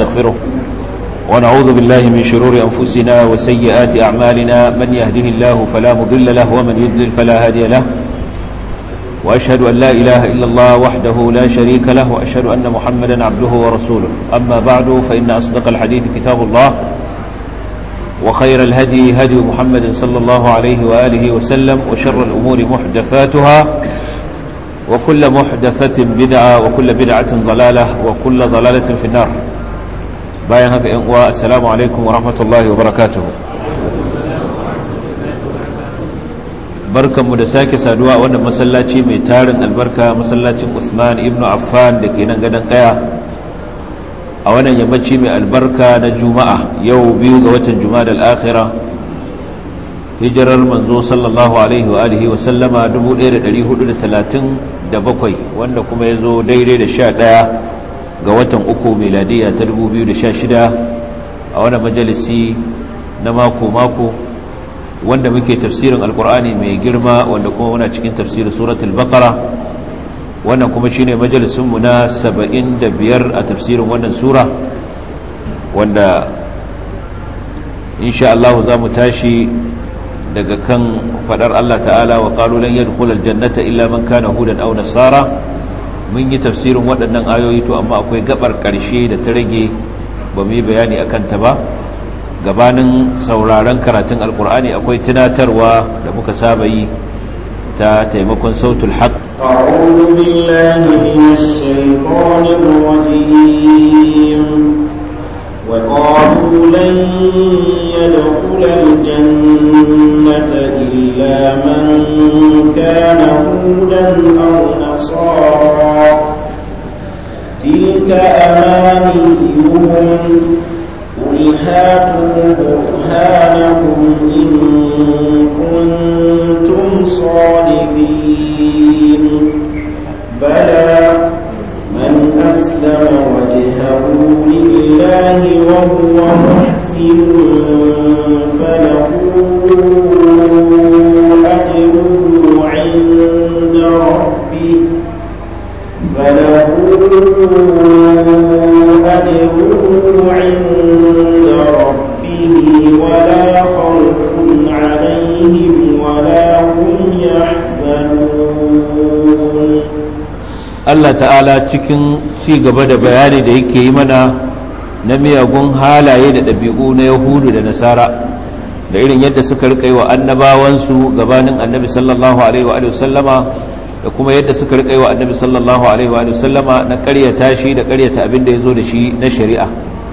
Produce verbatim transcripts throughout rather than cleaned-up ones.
ونستغفره ونعوذ بالله من شرور أنفسنا وسيئات أعمالنا من يهده الله فلا مضل له ومن يضلل فلا هادي له وأشهد أن لا إله إلا الله وحده لا شريك له وأشهد أن محمدا عبده ورسوله أما بعد فإن أصدق الحديث كتاب الله وخير الهدي هدي محمد صلى الله عليه وآله وسلم وشر الأمور محدثاتها وكل محدثة بدعة وكل بدعة ضلالة وكل ضلالة في النار باين هكا والسلام عليكم ورحمة الله وبركاته barkan mu da sake saduwa a wannan masallaci mai tarin albarka masallacin Uthman ibn Affan da ke nan gadan kaya a wannan yammaci mai albarka na Juma'a yau biyu ga watan Jumadal Akhirah hijirar manzo sallallahu alaihi wa alihi wa sallama dubu ɗaya da ɗari hudu da talatin da bakwai wanda kuma ya zo daidai da sha ɗaya ga watan uku miladiya ta dubu biyu da sha shida a wannan majalisi na mako-mako wanda muke tafsirin alkur'ani mai girma wanda kuma muna cikin tafsirin suratul baqara wannan kuma shine majalisunmu na saba'in da biyar a tafsirin wannan sura wanda insha Allah za mu tashi daga kan fadar Allah ta'ala wa qalu lan yadkhulal jannata illa man kana hudan aw nasara mun yi tafsirin waɗannan ayoyi to amma akwai gabar ƙarshe da ta rage ba mu yi bayani akan ta ba gabanin sauraron karatun alkur'ani akwai tunatarwa da muka saba yi ta taimakon sautul haq a'udhu billahi minash shaitanir rajim wa qalu lan yadkhulal jannata illa man kana hudan aw nasara tilka amaniyuhum قل هاتوا برهانكم إن كنتم صادقين بلى من أسلم وجهه لله وهو محسن فله أجره عند ربه فله أجره عند ربه ولا خوف عليهم ولا هم يحزنون Allah ta'ala cikin ci gaba da bayani da yake yi mana na miyagun halaye da ɗabi'u na Yahudu da Nasara da irin yadda suka rika yi wa annabawansu gabanin annabi sallallahu alaihi wa sallama da kuma yadda suka rika yi wa annabi sallallahu alaihi wa sallama na ƙaryata shi da ƙaryata abin da ya zo da shi na shari'a.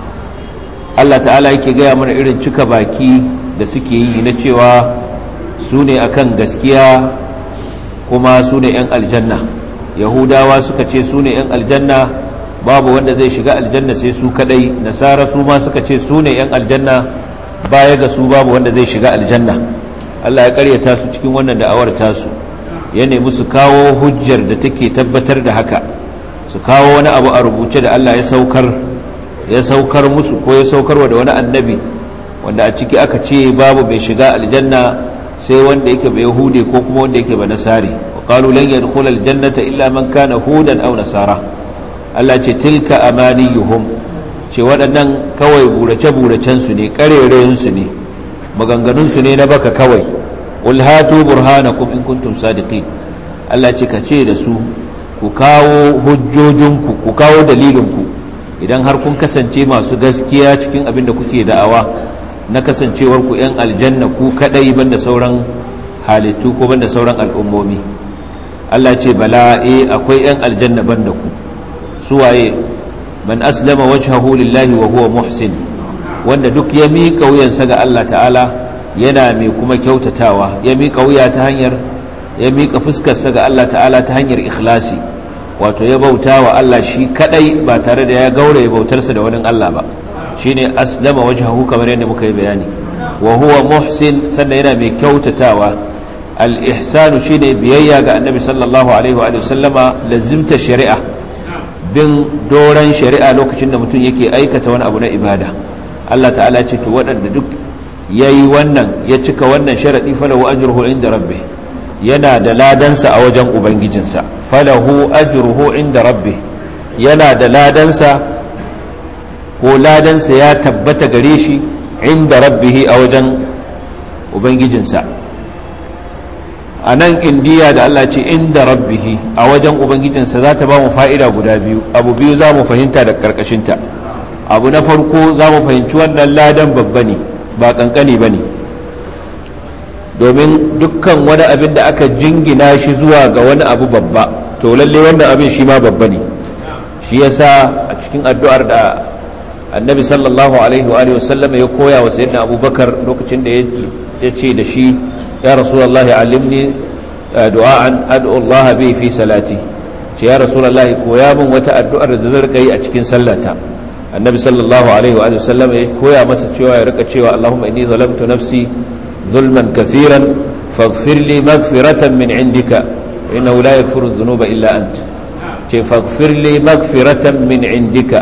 Allah ta'ala yake gaya mana irin cika baki da suke yi na cewa su ne akan gaskiya kuma su ne 'yan aljanna. Yahudawa suka ce su ne 'yan aljanna babu wanda zai shiga aljanna sai su kadai. Nasara su ma suka ce su ne 'yan aljanna baya ga su babu wanda zai shiga aljanna. Allah ya ƙaryata su cikin wannan da'awar tasu, ya nemi su kawo hujjar da take tabbatar da haka, su kawo wani abu a rubuce da Allah ya saukar ya saukar musu ko ya saukarwa da wani annabi wanda a ciki aka ce babu bai shiga aljanna sai wanda yake bai hude ko kuma wanda yake ba nasari. wa qalu lan yadkhulal jannata illa man kana hudan aw nasara. Allah ce tilka amaniyuhum, ce waɗannan kawai burace buracen su ne, karerayen su ne, maganganun su ne na baka kawai. qul hatu burhanakum in kuntum sadiqin. Allah ce ka ce da su ku kawo hujjojinku, ku kawo dalilinku idan har kun kasance masu gaskiya cikin abin da kuke da'awa na kasancewar ku 'yan aljanna ku kadai banda sauran halittu ko banda sauran al'ummomi. Allah ce bala eh akwai 'yan aljanna banda ku. Suwaye? man aslama wajhahu lillahi wa huwa muhsin, wanda duk ya miƙa wuyansa ga Allah ta'ala yana mai kuma kyautatawa, ya miƙa wuya ta hanyar ya miƙa fuskarsa ga Allah ta'ala ta hanyar ikhlasi, wato ya bauta wa Allah shi kadai ba tare da ya gauraye bautarsa da wani Allah ba, shine aslama wajhahu kamar yadda muka yi bayani. wa huwa muhsin, sannan yana mai kyautatawa. al-ihsanu shine biyayya ga annabi sallallahu alaihi wa sallama, lazimta shari'a, bin doran shari'a lokacin da mutum yake aikata wani abu na ibada. Allah ta'ala ce to waɗanda duk yayi wannan ya cika wannan sharadi falahu ajruhu inda rabbih, yana da ladansa a wajen ubangijinsa. falahu ajruhu inda rabbih, yana da ladansa ko ladansa ya tabbata gare shi inda rabbihi a wajen ubangijinsa. a nan indiya da Allah ce inda rabbihi a wajen ubangijinsa za ta ba mu fa'ida guda biyu. Abu biyu za mu fahimta da ƙarƙashinta. Abu na farko za mu fahimci wannan ladan babba ne ba ƙanƙani ba ne, domin dukkan wani abin da aka jingina shi zuwa ga wani abu babba to lalle wannan abin shi ma babba ne. shi yasa a cikin addu'ar da annabi sallallahu alaihi wa sallam ya koya wa sayyidina abubakar lokacin da ya ce da shi ya rasulullahi alimni du'a'an ad'u Allah bi fi salati, ce ya rasulullahi koya min wata addu'ar da zan rika yi a cikin sallata. annabi sallallahu alaihi wa sallam ya koya masa cewa ya rika cewa Allahumma inni zalamtu nafsi zulman kathiran faghfir li maghfiratan min indika innahu la yaghfiru dhunuba illa ant. ce faghfir li maghfiratan min indika,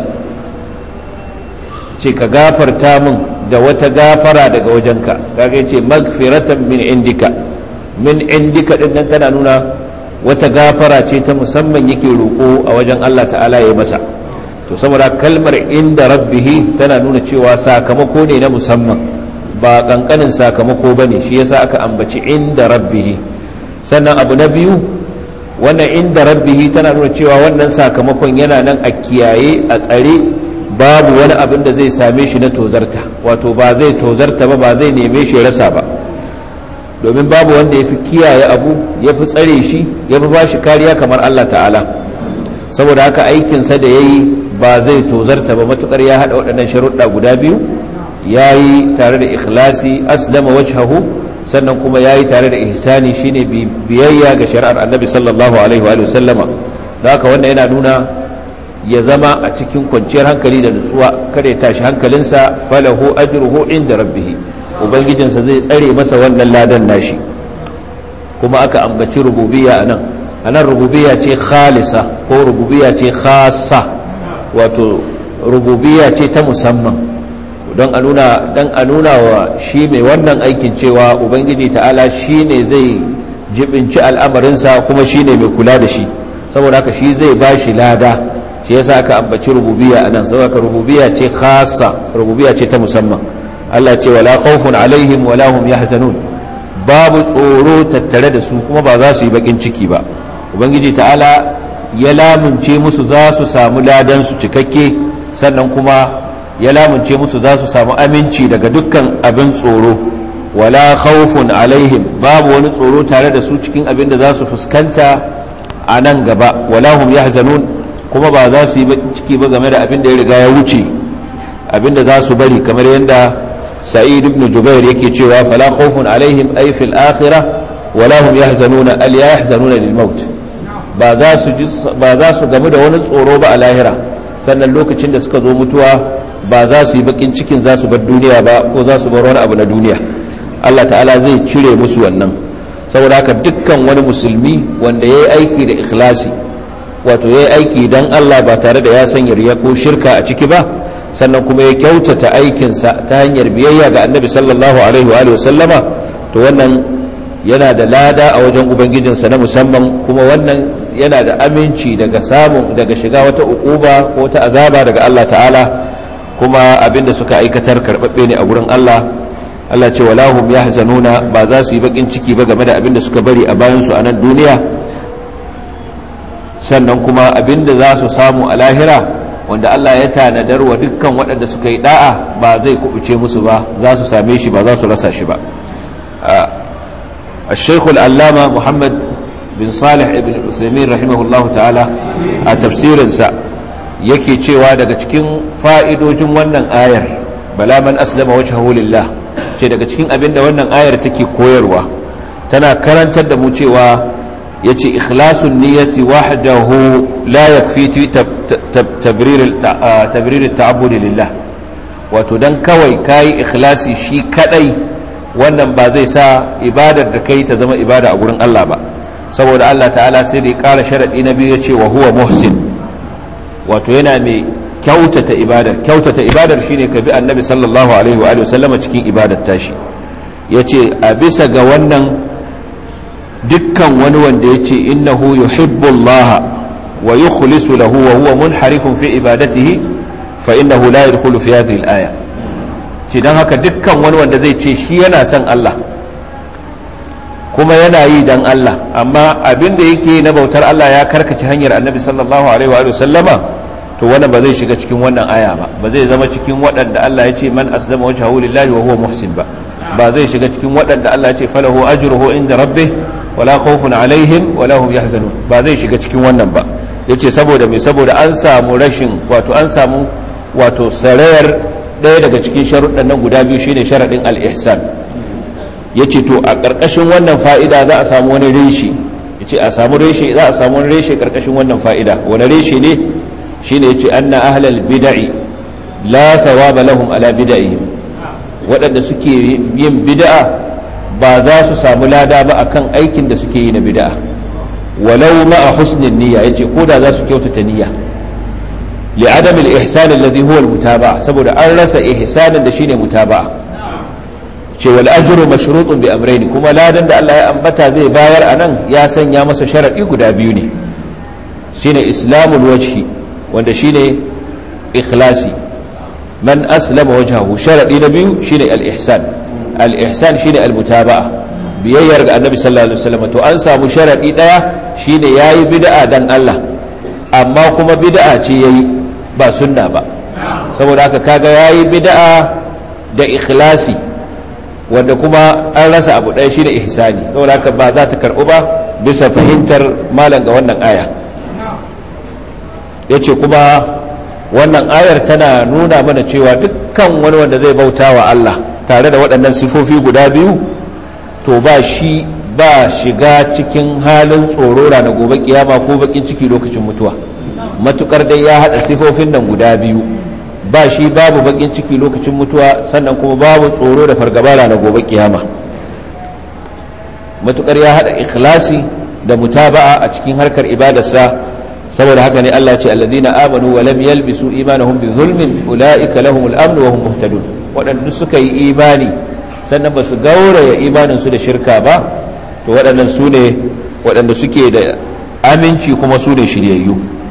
ce ka gafarta min da wata gafara daga wajenka. kaga yace maghfiratan min indika, min indika din nan tana nuna wata gafara ce ta musamman yake roko a wajen Allah ta'ala ya masa. to saboda kalmar inda rabbihi tana nuna cewa sakamako ne na musamman ba kankanin sakamako bane, shi yasa aka ambaci inda rabbihi. sannan abu na biyu, wannan inda rabbihi tana nuna cewa wannan sakamakon yana nan a kiyaye a tsare, babu wani abin da zai same shi na tozarta, wato ba zai tozarta ba, ba zai neme shi rasa ba, domin babu wanda ya fi kiyaye abu ya fi tsare shi ya fi ba shi kariya kamar Allah ta'ala. saboda haka aikinsa da ya yi ba zai tozarta ba matukar ya haɗa waɗannan sharuɗa guda biyu, ya yi tare da ikhlasi aslama wajhahu, sannan kuma ya yi tare da ihsani shine biyayya ga shari'ar annabi sallallahu alaihi wa sallama. da haka wannan yana nuna ya zama a cikin kwanciyar hankali da nutsuwa, kada ya tashi hankalinsa. falahu ajruhu inda rabbih, ubangijinsa zai tsare masa wannan ladan nashi. kuma aka ambaci rububiyya anan anan rububiyya ce khalisa ko rububiyya ce khassa, wato rububiyya ce ta musamman, don a nuna dan a nuna wa shi mai wannan aikin cewa ubangiji ta'ala shine zai jibinci al'amarinsa kuma shine mai kula da shi, saboda haka shi zai bashi lada. shi yasa aka ambaci rububiyya anan, saboda rububiyya ce khassa, rububiyya ce ta musamman. Allah ce wala khawfun alaihim wala hum yahzanun, babu tsoro tattare da su kuma ba za su yi bakin ciki ba. ubangiji ta'ala ya lamunce musu za su samu ladan su cikakke, sannan kuma ya lamunce musu za su samu aminci daga dukkan abin tsoro. wala khawfun alaihim, babu wani tsoro tare da su cikin abin da za su fuskanta a nan gaba. wala hum yahzanun, kuma ba za su yi ciki ba game da abin da ya riga ya wuce, abin da za su bari, kamar yadda sa'id ibn jubair yake cewa fala khawfun alaihim ay fil akhirah wala hum yahzanuna al yahzanuna lil maut, ba za su ba za su gamu da wani tsoro ba a lahira, sannan lokacin da suka zo mutuwa ba za su yi bakin cikin za su bar duniya ba ko za su bar wani abu na duniya. Allah ta'ala zai cire musu wannan. saboda haka dukkan wani musulmi wanda yayi aiki da ikhlasi, wato yayi aiki dan Allah ba tare da ya sanya riya ko shirka a ciki ba, sannan kuma ya kyautata aikinsa ta hanyar biyayya ga annabi sallallahu alaihi wa sallama, to wannan yana da lada a wajen ubangijinsa na musamman, kuma wannan yana da aminci daga samun daga shiga wata uquba ko wata azaba daga Allah ta'ala, kuma abinda suka aikatar karbabbe ne a gurin Allah. Allah ce wala hum yahzanuna, ba za su yi bakin ciki ba game da abinda suka bari a bayan su a nan duniya, sannan kuma abinda za su samu a lahira wanda Allah ya tanadar wa dukkan waɗanda suka yi da'a ba zai kubuce musu ba, za su same shi ba za su rasa shi ba. الشيخ العلامة محمد بن صالح ابن العثيمين رحمه الله تعالى a tafsirinsa yake cewa daga cikin fa'idojin wannan ayar bala man aslama wajhahu lillah, ce daga cikin abinda wannan ayar take koyarwa, tana karantar da mu cewa yace ikhlasun niyyati wahdahu la yakfi tabrir tabrir at-ta'abbud lillah, wato dan kawai kai ikhlasi shi kadai wannan ba zai sa ibadar da kai ta zama ibada a gurin Allah ba, saboda Allah ta'ala sai da ya kara sharadi na biyu yace wa huwa muhsin, wato yana mai kyautata ibadar. kyautata ibadar shine ka bi annabi sallallahu alaihi wa sallama cikin ibadar tashi. yace a bisa ga wannan dukkan wani wanda yace innahu yuhibbu Allah wa yukhlisu lahu wa huwa munharifun fi ibadatihi fa innahu la yadkhulu fi hadhihi al-aya ce dan haka dukkan wani wanda zai ce shi yana son Allah kuma yana yi dan Allah amma abin da yake na bautar Allah ya karkace hanyar Annabi sallallahu alaihi wa sallama to wannan ba zai shiga cikin wannan aya ba ba zai zama cikin waɗanda Allah ya ce man aslama wajhahu lillahi wa huwa muhsin ba ba zai shiga cikin waɗanda Allah ya ce falahu ajruhu inda rabbih wala khawfun alaihim wala hum yahzanun ba zai shiga cikin wannan ba yace saboda me saboda an samu rashin wato an samu wato sarayar ɗaya daga cikin sharuɗan nan guda biyu shine sharadin al-ihsan yace to a ƙarƙashin wannan fa'ida za a samu wani reshe yace a samu reshe za a samu wani reshe ƙarƙashin wannan fa'ida wani reshe ne shine yace anna ahlal bid'i la thawaba lahum ala bid'ihim waɗanda suke yin bid'a ba za su samu lada ba akan aikin da suke yi na bid'a walau ma'a husnin niyya yace ko da za su kyautata niyya li'adam al-ihsan alladhi huwa al-mutaba'a saboda an rasa ihsanin da shine mutaba'a ce wal ajru mashrutun bi amrayn kuma ladan da Allah ya ambata zai bayar anan ya sanya masa sharadi guda biyu ne shine islamul wajhi wanda shine ikhlasi man aslama wajhahu sharadi na biyu shine al-ihsan al-ihsan shine al-mutaba'a biyayyar ga annabi sallallahu alaihi wasallam to an samu sharadi daya shine yayi bid'a dan Allah amma kuma bid'a ce yayi ba sunna ba saboda haka kaga yayi bid'a da ikhlasi wanda kuma an rasa abu daya shine ihsani saboda haka ba za ta karbu ba bisa fahimtar malam ga wannan aya yace kuma wannan ayar tana nuna mana cewa dukkan wani wanda zai bauta wa Allah tare da waɗannan sifofi guda biyu to ba shi ba shiga cikin halin tsoro na gobe kiyama ko bakin ciki lokacin mutuwa matukar dai ya hada sifofin nan guda biyu ba shi babu bakin ciki lokacin mutuwa sannan kuma babu tsoro da fargaba na gobe kiyama matukar ya hada ikhlasi da mutaba'a a cikin harkar ibadarsa saboda haka ne Allah ya ce alladhina amanu wa lam yalbisu imanahum bi zulmin ulaika lahumul amnu wa hum muhtadun wadanda suka yi imani sannan ba su gauraya imanin su da shirka ba to wadannan su ne wadanda suke da aminci kuma su ne shiryayyu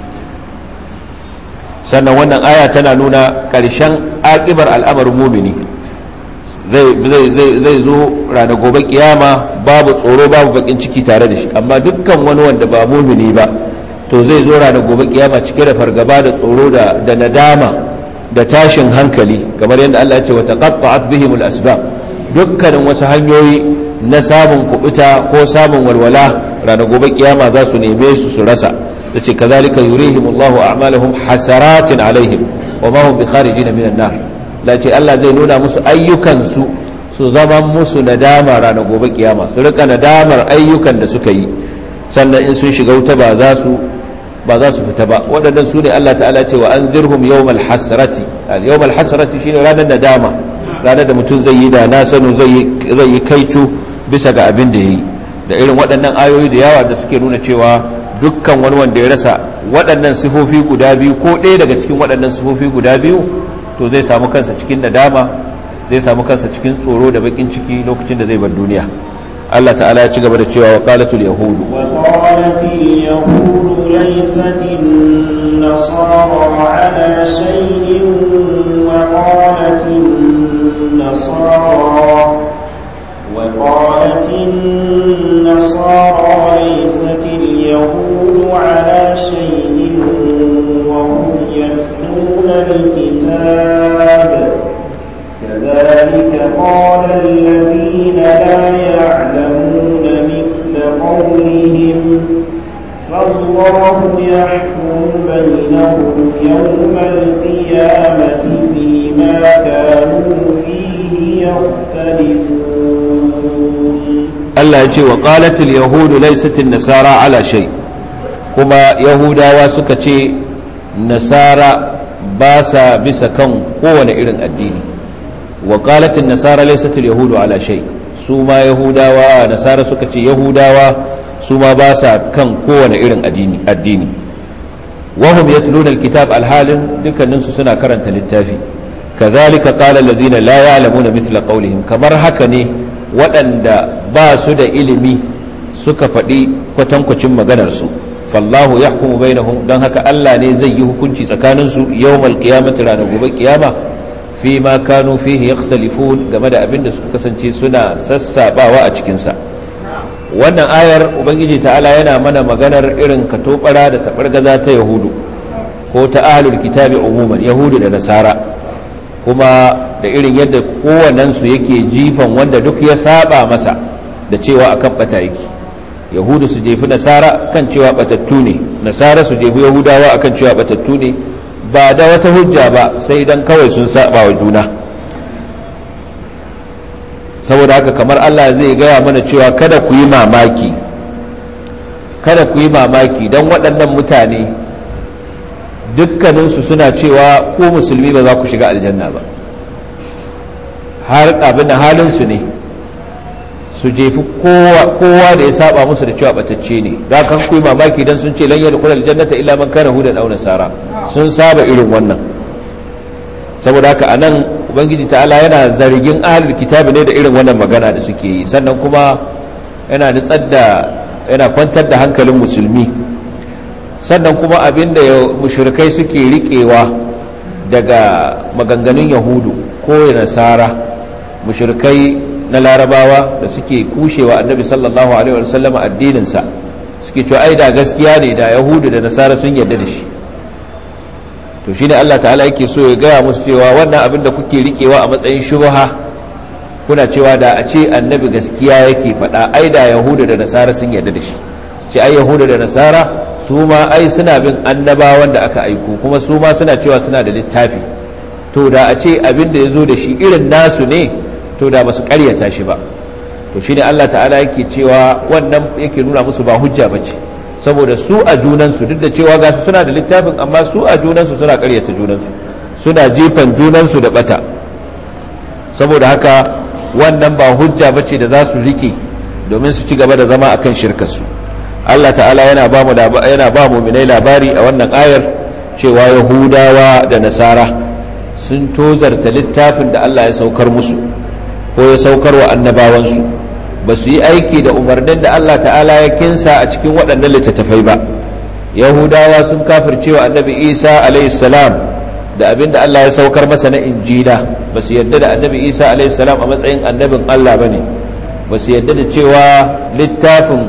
sannan wannan aya tana nuna karshen akibar al'amarin mumini zai zai zai zo ranar gobe kiyama babu tsoro babu bakin ciki tare da shi amma dukkan wani wanda ba mumini ba to zai zo ranar gobe kiyama cike da fargaba da tsoro da da nadama da tashin hankali kamar yadda Allah ya ce wa taqatta'at bihimul asbab dukkanin wasu hanyoyi na samun kubuta ko samun walwala ranar gobe kiyama za su neme su su rasa yace kazalika yurihimullahu a'malahum hasaratin alaihim wa ma hum bikharijin minan nar lace Allah zai nuna musu ayyukan su su zama musu nadama ranar gobe kiyama su rika nadamar ayyukan da suka yi sannan in sun shiga wuta ba za su ba za su fita ba waɗannan su ne Allah ta'ala ce wa anzirhum yawmal hasrati yawmal hasrati shine ranar nadama ranar da mutum zai yi da na sanu zai zai yi kaicu bisa ga abin da yayi da irin waɗannan ayoyi da yawa da suke nuna cewa dukkan wani wanda ya rasa waɗannan sifofi guda biyu ko ɗaya daga cikin waɗannan sifofi guda biyu to zai samu kansa cikin nadama zai samu kansa cikin tsoro da bakin ciki lokacin da zai bar duniya Allah ta'ala ya ci gaba da cewa wa qalatul yahudu wa qalatil yahudu laysatin nasara ala shay'in wa qalatin nasara wa qalatin nasara laysatil yahudu ala shay'in wa hum yatluna al-kitab كذلك قال الذين لا يعلمون مثل قولهم فالله يحكم بينهم يوم القيامة فيما كانوا فيه يختلفون الله يجي وقالت اليهود ليست النصارى على شيء كما يهودا وسكتي نصارى باسا بسكن قوة إلى الدين وقالت النصارى ليست اليهود على شيء سوما يهوداوا نصارى suka ce yahudawa suma ba sa kan kowane irin addini addini wahum yatluna alkitab alhalin dukkanin su suna karanta littafi kazalika qala alladhina la ya'lamuna mithla qawlihim kamar haka ne waɗanda ba su da ilimi suka faɗi kwatankwacin maganar su fallahu yahkumu bainahum dan haka Allah ne zai yi hukunci tsakanin su yawmal qiyamati ranar gobe kiyama fi ma kanu fihi yakhtalifun game da abin da suka kasance suna sassabawa a cikin sa wannan ayar ubangiji ta'ala yana mana maganar irin katobara da tabargaza ta yahudu ko ta ahlul kitabi umuman yahudu da nasara kuma da irin yadda kowannensu yake jifan wanda duk ya saba masa da cewa akan bata yake yahudu su jefi nasara kan cewa batattu ne nasara su jefi yahudawa akan cewa batattu ne ba da wata hujja ba sai dan kawai sun saba wa juna saboda haka kamar Allah zai gaya mana cewa kada ku yi mamaki kada ku yi mamaki don waɗannan mutane dukkaninsu suna cewa ku musulmi ba za ku shiga aljanna ba har abin da halinsu ne su jefi kowa da ya saba musu da cewa batacce ne za ka ku yi mamaki don sun ce lan yadkhul aljannata illa man kana hudan aw nasara sun saba irin wannan saboda haka anan ubangiji ta'ala yana zargin ahlul kitabi ne da irin wannan magana da suke yi sannan kuma yana nitsar da yana kwantar da hankalin musulmi sannan kuma abinda mushrikai suke riƙewa daga maganganun yahudu ko nasara mushrikai na larabawa da suke kushewa annabi sallallahu alaihi wasallam addininsa suke cewa ai da gaskiya ne da yahudu da nasara sun yarda da shi to shine Allah ta'ala yake so ya gaya musu cewa wannan abin da kuke riƙewa a matsayin shubha kuna cewa da a ce annabi gaskiya yake faɗa ai da yahudu da nasara sun yarda da shi ce ai yahudu da nasara su ma ai suna bin annabawan da aka aiko kuma su ma suna cewa suna da littafi to da a ce abin da ya zo da shi irin nasu ne to da ba su karyata shi ba to shine Allah ta'ala yake cewa wannan yake nuna musu ba hujja ba ce saboda su a junansu duk da cewa ga su suna da littafin amma su a junansu suna karyata junansu suna jefan junansu da bata saboda haka wannan ba hujja ba ce da za su rike domin su ci gaba da zama akan shirkarsu Allah ta'ala yana ba mu yana ba mu'minai labari a wannan ayar cewa yahudawa da nasara sun tozarta littafin da Allah ya saukar musu ko ya saukar wa annabawansu ba su yi aiki da umarnin da Allah ta'ala ya kinsa a cikin waɗannan littattafai ba yahudawa sun kafircewa annabi isa alayhi salam da abin da Allah ya saukar masa na injila ba su yadda da annabi isa alayhi salam a matsayin annabin Allah ba ne ba su yadda da cewa littafin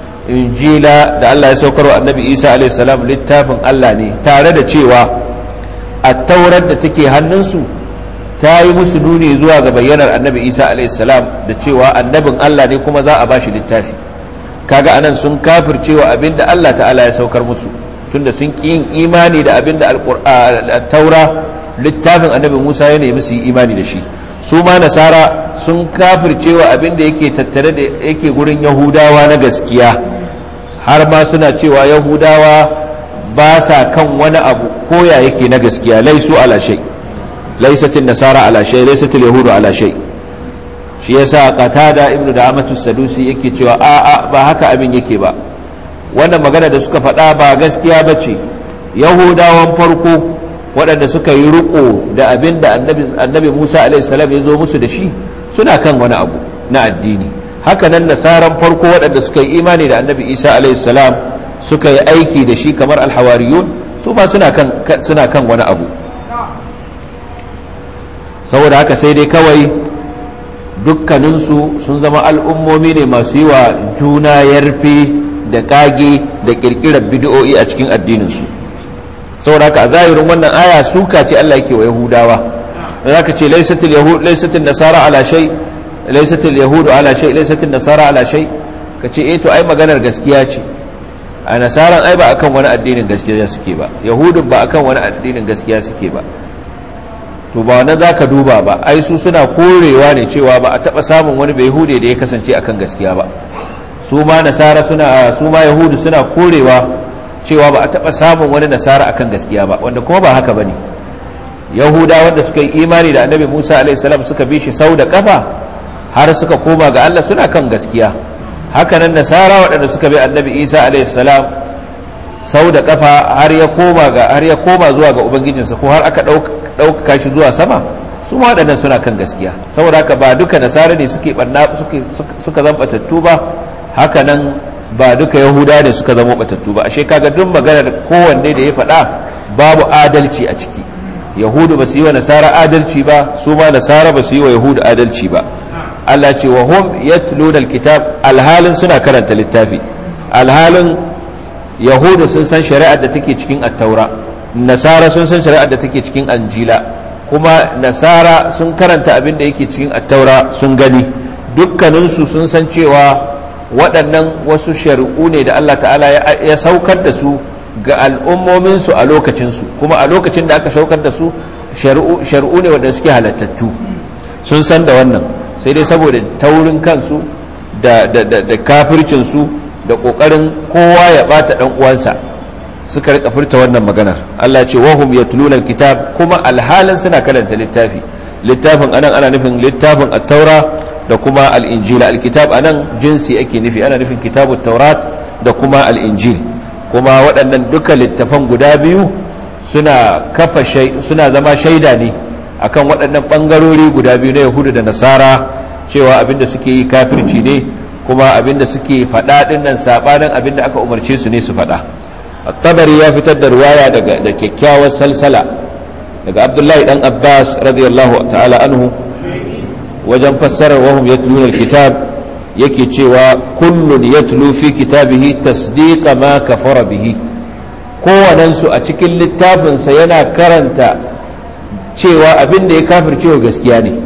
injila da Allah ya saukar wa annabi isa alayhi salam littafin Allah ne tare da cewa a taurar da take hannunsu ta yi musu nuni zuwa ga bayyanar annabi isa alaihissalam da cewa annabin Allah ne kuma za a ba shi littafi kaga anan sun kafircewa abinda Allah ta'ala ya saukar musu tunda sun ƙi yin imani da abinda taura littafin annabi musa ya nemi su yi imani da shi su ma nasara sun kafircewa abinda yake tattare da yake gurin yahudawa na gaskiya har ma suna cewa yahudawa ba sa kan wani abu koya yake na gaskiya laisu ala shay laisatin nasara ala shay laisatil yahudu ala shay shi yasa qatada ibnu da'amatu sadusi yake cewa a a ba haka abin yake ba wannan magana da suka faɗa ba gaskiya bace yahudawan farko waɗanda suka yi riko da abin da annabi annabi Musa alaihi salam ya zo musu da shi suna kan wani abu na addini haka nan nasaran farko waɗanda suka yi imani da annabi Isa alaihi salam suka yi aiki da shi kamar alhawariyun su ma suna kan suna kan wani abu saboda haka sai dai kawai dukkaninsu sun zama al'ummomi ne masu yi wa juna yarfe da kage da kirkirar bid'o'i a cikin addininsu saboda haka a zahirin wannan aya suka ce Allah yake wa yahudawa da zaka ce laysatul yahud laysatul nasara ala shay laysatul yahudu ala shay laysatul nasara ala shay kace eh to ai maganar gaskiya ce a nasaran ai ba akan wani addinin gaskiya suke ba yahudun ba akan wani addinin gaskiya suke ba to ba wannan zaka duba ba ai su suna korewa ne cewa ba a taba samun wani bai yahude da ya kasance akan gaskiya ba su ma nasara suna su ma yahudu suna korewa cewa ba a taba samun wani nasara akan gaskiya ba wanda kuma ba haka bane yahuda wanda suka yi imani da annabi Musa alaihi salam suka bi shi sau da kafa har suka koma ga Allah suna kan gaskiya haka nan nasara waɗanda suka bi annabi Isa alaihi salam sau da kafa har ya koma ga har ya koma zuwa ga ubangijinsa ko har aka dauka ɗaukaka shi zuwa sama su ma waɗannan suna kan gaskiya saboda haka ba duka nasara ne suke ɓanna suka zambatattu ba haka nan ba duka yahuda ne suka zama batattu ba. Ashe kaga duk maganar kowanne da ya faɗa babu adalci a ciki. Yahudu ba su yi wa nasara adalci ba, su ma nasara ba su yi wa yahudu adalci ba. Allah ce wa hum yatluna alkitab, alhalin suna karanta littafi. Alhalin yahudu sun san shari'ar da take cikin at-taura, nasara sun san shari'ar da take cikin anjila, kuma nasara sun karanta abin da yake cikin at-taura sun gani. Dukkaninsu sun san cewa waɗannan wasu shari'u ne da Allah ta'ala ya saukar da su ga al'ummominsu a lokacinsu, kuma a lokacin da aka saukar da su shari'u ne waɗanda suke halattattu. Sun san da wannan, sai dai saboda taurin kansu da kafircinsu da ƙoƙarin kowa ya ɓata ɗan uwansa suka rika furta wannan maganar. Allah ce wahum yatluna alkitab, kuma alhalin suna karanta littafi. Littafin anan ana nufin littafin at-taura da kuma al-injila. Alkitab anan jinsi ake nufi, ana nufin kitabut taurat da kuma al-injil. Kuma waɗannan duka littafan guda biyu suna kafa suna zama shaida ne akan waɗannan ɓangarori guda biyu na yahudu da nasara, cewa abinda suke yi kafirci ne, kuma abinda suke faɗa ɗin nan saɓanin abinda aka umarce su ne su faɗa. at-tabari ya fitar da ruwaya daga da kyakkyawar salsala daga abdullahi dan abbas radiyallahu ta'ala anhu wajen fassarar wahum yatluna alkitab, yake cewa kullun yatlu fi kitabihi tasdiqa ma kafara bihi. Kowanensu a cikin littafinsa yana karanta cewa abin da ya kafircewa gaskiya ne.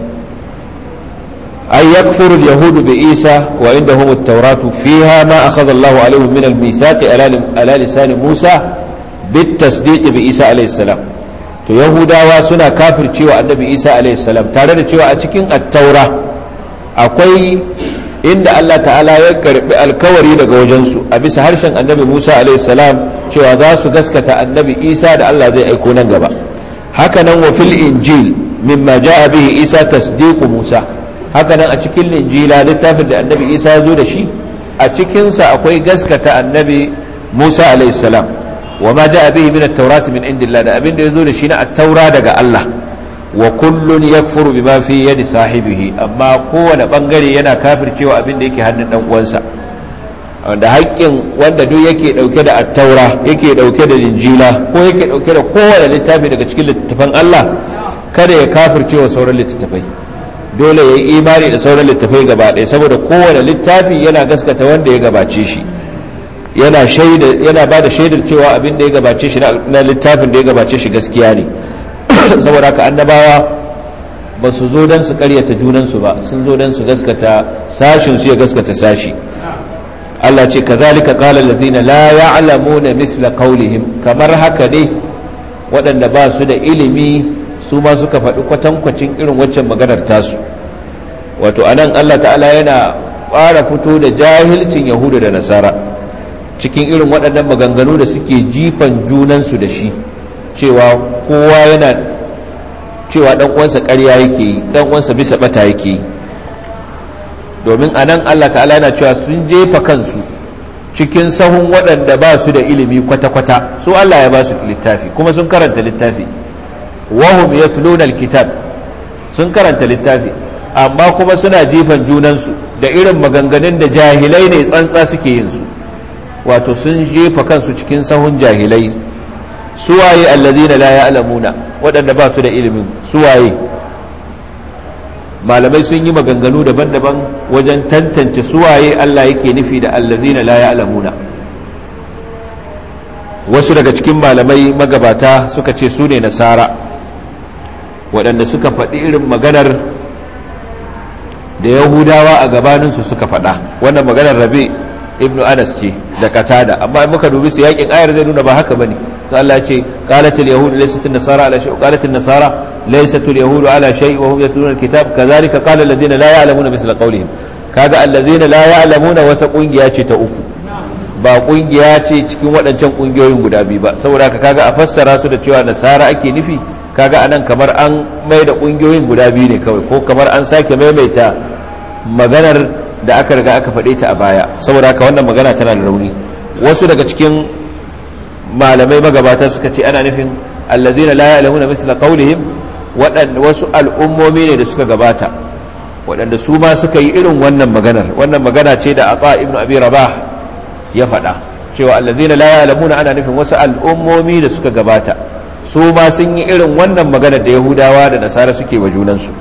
ay yakfuru al-yahudu bi isa wa indahum at-tauratu fiha ma akhadha Allahu alaihim min al-mithaq ala lisan Musa bit-tasdiq bi Isa alayhi salam. To yahudawa suna kafircewa annabi Isa alayhi salam, tare da cewa a cikin at-taura akwai inda Allah ta'ala ya karbi alkawari daga wajensu a bisa harshen annabi Musa alayhi salam cewa za su gaskata annabi Isa da Allah zai aiko nan gaba. Hakanan wa fil injil mimma jaa bihi Isa tasdiqu Musa, hakanan a cikin injila littafin da annabi Isa ya zo da shi, a cikinsa akwai gaskata annabi Musa alayhi salam. wa ma jaa bihi min at-taurat min indillah, da abin da ya zo da shi na at-taura daga Allah. wa kullun yakfuru bima fi yadi sahibihi, amma kowane bangare yana kafircewa abin da yake hannun dan uwansa. Wanda haƙƙin wanda duk yake dauke da at-taura, yake dauke da injila, ko yake dauke da kowane littafi daga cikin littafan Allah, kada ya kafircewa sauran littafai. Dole ya yi imani da sauran littafai gaba ɗaya, saboda kowane littafi yana gaskata wanda ya gabace shi, yana shaida, yana ba da shaidar cewa abin da ya gabace shi na littafin da ya gabace shi gaskiya ne. Saboda haka annabawa ba su zo don su karyata junansu ba, sun zo don su gaskata sashin su ya gaskata sashi. Allah ce kazalika qala allazina la ya'lamuna misla qawlihim, kamar haka ne waɗanda ba su da ilimi su ma suka faɗi kwatankwacin irin waccan maganar tasu. Wato anan Allah ta'ala yana ƙara fito da jahilcin yahudu da nasara cikin irin waɗannan maganganu da suke jifan junansu da shi, cewa kowa yana cewa dan uwansa ƙarya yake yi, dan uwansa bisa bata yake yi. Domin anan Allah ta'ala yana cewa sun jefa kansu cikin sahun waɗanda ba su da ilimi kwata-kwata. Su Allah ya ba su littafi kuma sun karanta littafi, wahum yatluna alkitab, sun karanta littafi, amma kuma suna jifan junansu da irin maganganun da jahilai ne tsantsa suke yin su. Wato sun jefa kansu cikin sahun jahilai. Suwaye allazina la ya'lamuna, waɗanda ba su da ilimin suwaye. Malamai sun yi maganganu daban-daban wajen tantance suwaye Allah yake nufi da allazina la ya'lamuna. Wasu daga cikin malamai magabata suka ce su ne nasara, waɗanda suka faɗi irin maganar da yahudawa a gabaninsu suka faɗa. Wannan maganar Rabi ibnu Anas ce da Qatada, amma in muka dubi su yakin ayar zai nuna ba haka bane. Allah ya ce qalatil yahud laysat an-nasara ala shay, qalatil nasara laysat al-yahud ala shay wa hum yatluna al-kitab kadhalika qala alladhina la ya'lamuna mithla qawlihim. Kaga alladhina la ya'lamuna wasa kungiya ce ta uku, ba kungiya ce cikin waɗancan kungiyoyin guda biyu ba. Saboda haka kaga a fassara su da cewa nasara ake nufi, kaga anan kamar an mai da kungiyoyin guda biyu ne kawai, ko kamar an sake maimaita maganar da aka riga aka faɗe ta a baya. Saboda haka wannan magana tana da rauni. Wasu daga cikin malamai magabata suka ce ana nufin allazina la ya'lamuna misla qawlihim, waɗanda wasu al'ummomi ne da suka gabata waɗanda su ma suka yi irin wannan maganar. Wannan magana ce da Ata ibn Abi Rabah ya faɗa cewa allazina la ya'lamuna ana nufin wasu al'ummomi da suka gabata su ma sun yi irin wannan magana da yahudawa da nasara suke wa junansu.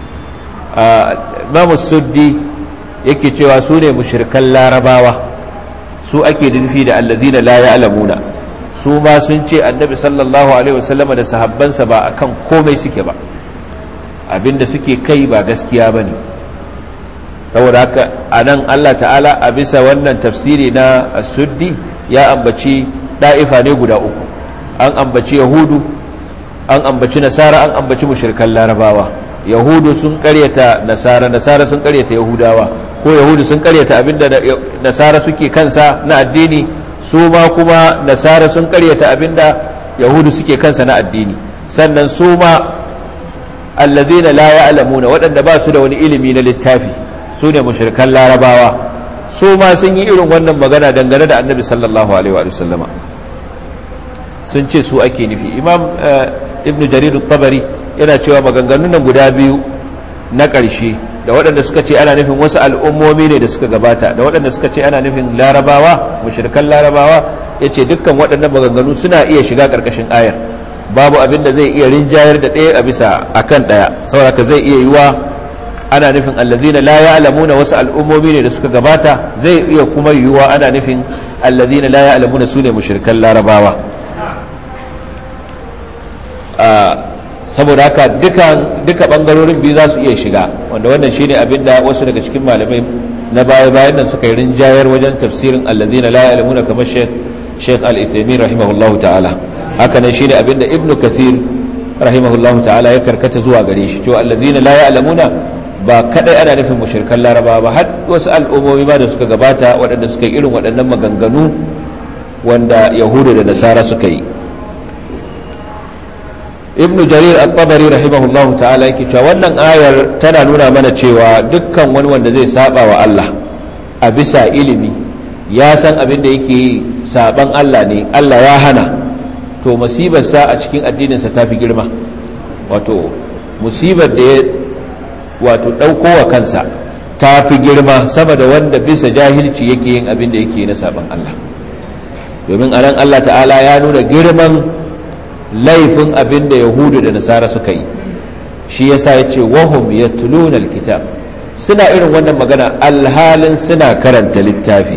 Imam Suddi yake cewa su ne mushrikan larabawa, su ake nufi da allazina la ya'lamuna. Su ma sun ce annabi sallallahu alaihi wasallam da sahabbansa ba akan komai suke ba, abinda suke kai ba gaskiya bane. Saboda haka anan Allah ta'ala a bisa wannan tafsiri na As-Suddi ya ambaci da'ifa ne guda uku, an ambaci yahudu, an ambaci nasara, an ambaci mushrikan larabawa. Yahudu sun karyata nasara, nasara sun karyata yahudawa, ko yahudu sun karyata abinda nasara suke kansa na addini, su ma kuma nasara sun karyata abinda yahudu suke kansa na addini. Sannan su ma allazina la ya'lamuna, waɗanda ba su da wani ilimi na littafi, su ne mushrikan larabawa, su ma sun yi irin wannan magana dangane da annabi sallallahu alaihi wa sallama, sun ce su ake nufi. Imam ibn jarir at-tabari yana cewa maganganun nan guda biyu na ƙarshe, da waɗanda suka ce ana nufin wasu al'ummomi ne da suka gabata, da waɗanda suka ce ana nufin larabawa, mushrikan larabawa, yace dukkan waɗannan maganganu suna iya shiga ƙarƙashin ayar, babu abin da zai iya rinjayar da ɗaya a bisa akan ɗaya. Saboda zai iya yiwa ana nufin allazina la ya'lamuna wasu al'ummomi ne da suka gabata, zai iya kuma yiwuwa ana nufin allazina la ya'lamuna su ne mushrikan larabawa. Saboda haka duka bangarorin biyu za su iya shiga, wanda wannan shine abin da wasu daga cikin malamai na baya-bayan nan suka yi rinjayar wajen tafsirin allazina la ya'lamuna, kamar Sheikh Al-Uthaymeen rahimahullahu ta'ala. Haka nan shine abin da Ibn Kathir rahimahullahu ta'ala ya karkata zuwa gare shi, cewa allazina la ya'lamuna ba kadai ana nufin mushrikan laraba ba, har wasu al'ummomi ba da suka gabata waɗanda suka yi irin waɗannan maganganu wanda yahudu da nasara suka yi. Ibn jarir at-tabari rahimahullahu ta'ala yake cewa wannan ayar tana nuna mana cewa dukkan wani wanda zai saba wa Allah a bisa ilimi, ya san abin da yake saban Allah ne, Allah ya hana, to musibarsa a cikin addininsa ta fi girma. Wato musibar da ya wato ɗaukowa kansa ta fi girma sama da wanda bisa jahilci yake yin abin da yake na saban Allah. Domin anan Allah ta'ala ya nuna girman laifin abin da yahudu da nasara suka yi, shi yasa ya ce wahum yatluna alkitab, suna irin wannan magana alhalin suna karanta littafi.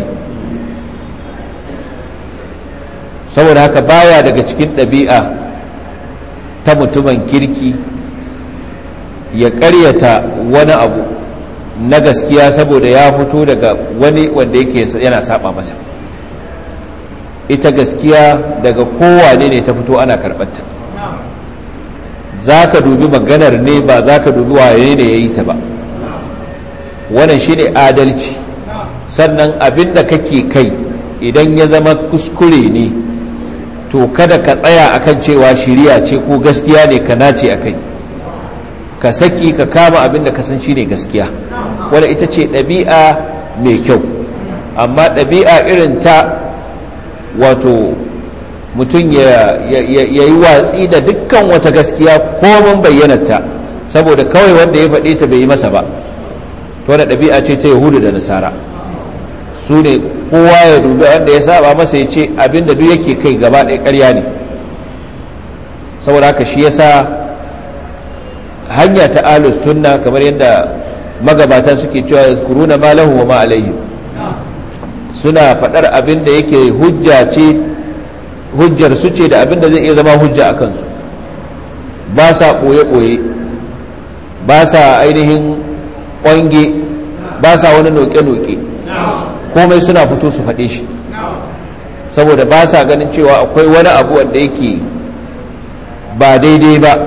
saboda haka baya daga cikin ɗabi'a ta mutumin kirki ya ƙaryata wani abu na gaskiya saboda ya fito daga wani wanda yake yana saba masa. Ita gaskiya daga kowane ne ta fito ana karɓarta, za ka dubi maganar ne ba za ka dubi waye ne ya yi ta ba. Wannan shi ne adalci. Sannan abin da kake kai idan ya zama kuskure ne, to kada ka tsaya akan cewa shiriya ce ko gaskiya ne ka nace a kai, ka saki ka kama abin da ka san shi ne gaskiya. Wadda ita ce ɗabi'a mai kyau. Amma ɗabi'a irin ta wato mutum ya yi watsi da dukkan wata gaskiya komin bayyanarta saboda kawai wanda ya faɗe ta bai yi masa ba, to wadda ɗabi'a ce ta yahudu da nasara. Su ne kowa ya dubi wanda ya saba masa ya ce abinda duk yake kai gaba ɗaya ƙarya ne. Saboda haka shi yasa hanya ta ahlus sunna, kamar yadda magabata suke cewa yazkuruna ma lahu wa ma alaihim, suna faɗar abin da yake hujja ce, hujjar su ce da abin da zai iya zama hujja a kansu. Ba sa ɓoye-ɓoye, ba sa ainihin ƙwange, ba sa wani noke-noke, komai suna fito su faɗe shi, saboda ba sa ganin cewa akwai wani abu wanda yake ba daidai ba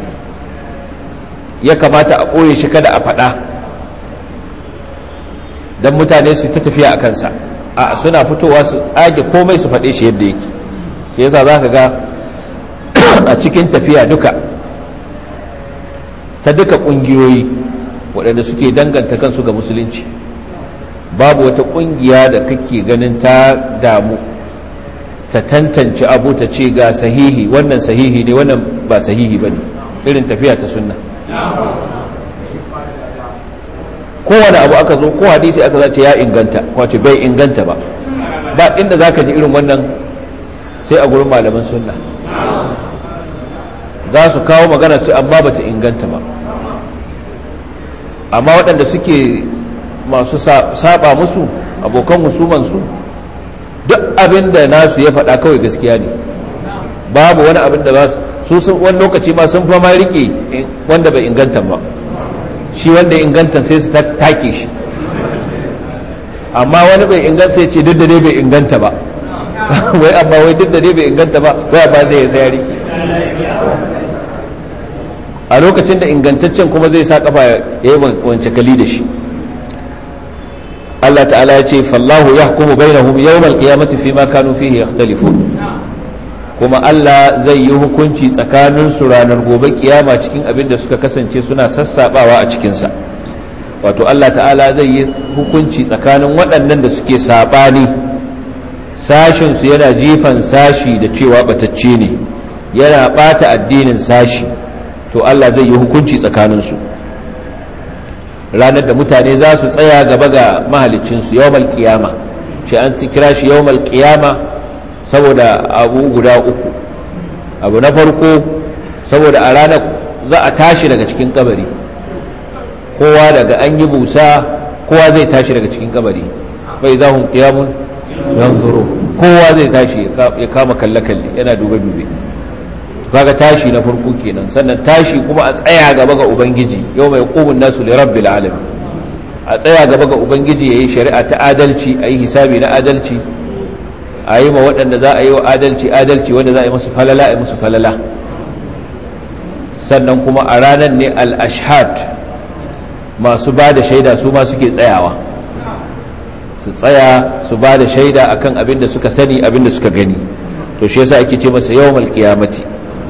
ya kamata a ɓoye shi kada a faɗa don mutane su ta tafiya a kansa. A suna fitowa su tsage komai su faɗe shi yadda yake. Shi yasa za ka ga a cikin tafiya duka ta duka ƙungiyoyi waɗanda suke danganta kansu ga musulunci, babu wata ƙungiya da kake ganin ta damu ta tantance abu ta ce ga sahihi, wannan sahihi ne, wannan ba sahihi ba ne, irin tafiya ta sunna. kowane abu aka zo ko hadisi aka zace ya inganta ko ce bai inganta ba, ba inda zaka ji irin wannan sai a gurin malaman sunna. Za su kawo magana su amma bata inganta ba, amma waɗanda suke masu saba musu abokan musumansu duk abin da nasu ya faɗa kawai gaskiya ne, babu wani abin da za su sun wani lokaci ma sun fama rike wanda bai inganta ba, shi wanda ya inganta sai su take shi, amma wani bai inganta sai ce duk da dai bai inganta ba wai amma wai duk da dai bai inganta ba wai ba zai ya rike a lokacin da ingantaccen kuma zai sa kafa ya yi wance kali da shi. Allah ta'ala ya ce fallahu yahkumu bainahum yawmal qiyamati fima kanu fihi yakhtalifun, kuma Allah zai yi hukunci tsakanin su ranar gobe kiyama cikin abin da suka kasance suna sassabawa a cikin sa. Wato Allah ta'ala zai yi hukunci tsakanin waɗannan da suke sabani, sashin su yana jifan sashi da cewa batacce ne, yana bata addinin sashi, to Allah zai yi hukunci tsakaninsu ranar da mutane za su tsaya gaba ga mahalicinsu yawmal qiyama. shi an kira shi yawmal qiyama saboda abu guda uku. Abu na farko saboda a ranar za a tashi daga cikin kabari, kowa daga an yi busa kowa zai tashi daga cikin kabari, bai za hun qiyamun yanzuru, kowa zai tashi ya kama kalle-kalle yana dube-dube. kaga tashi na farko kenan, sannan tashi kuma a tsaya gaba ga ubangiji yau mai qumun nasu li rabbil alamin, a tsaya gaba ga ubangiji yayi shari'a ta adalci, ayi hisabi na adalci, ayi ma waɗanda za a yi wa adalci adalci, wanda za a yi musu falala a yi musu falala. Sannan kuma a ranar ne al-ashhad masu ba da shaida su ma suke tsayawa, su tsaya su ba da shaida akan abin da suka sani, abin da suka gani. To shi yasa ake ce masa yawmal qiyamati.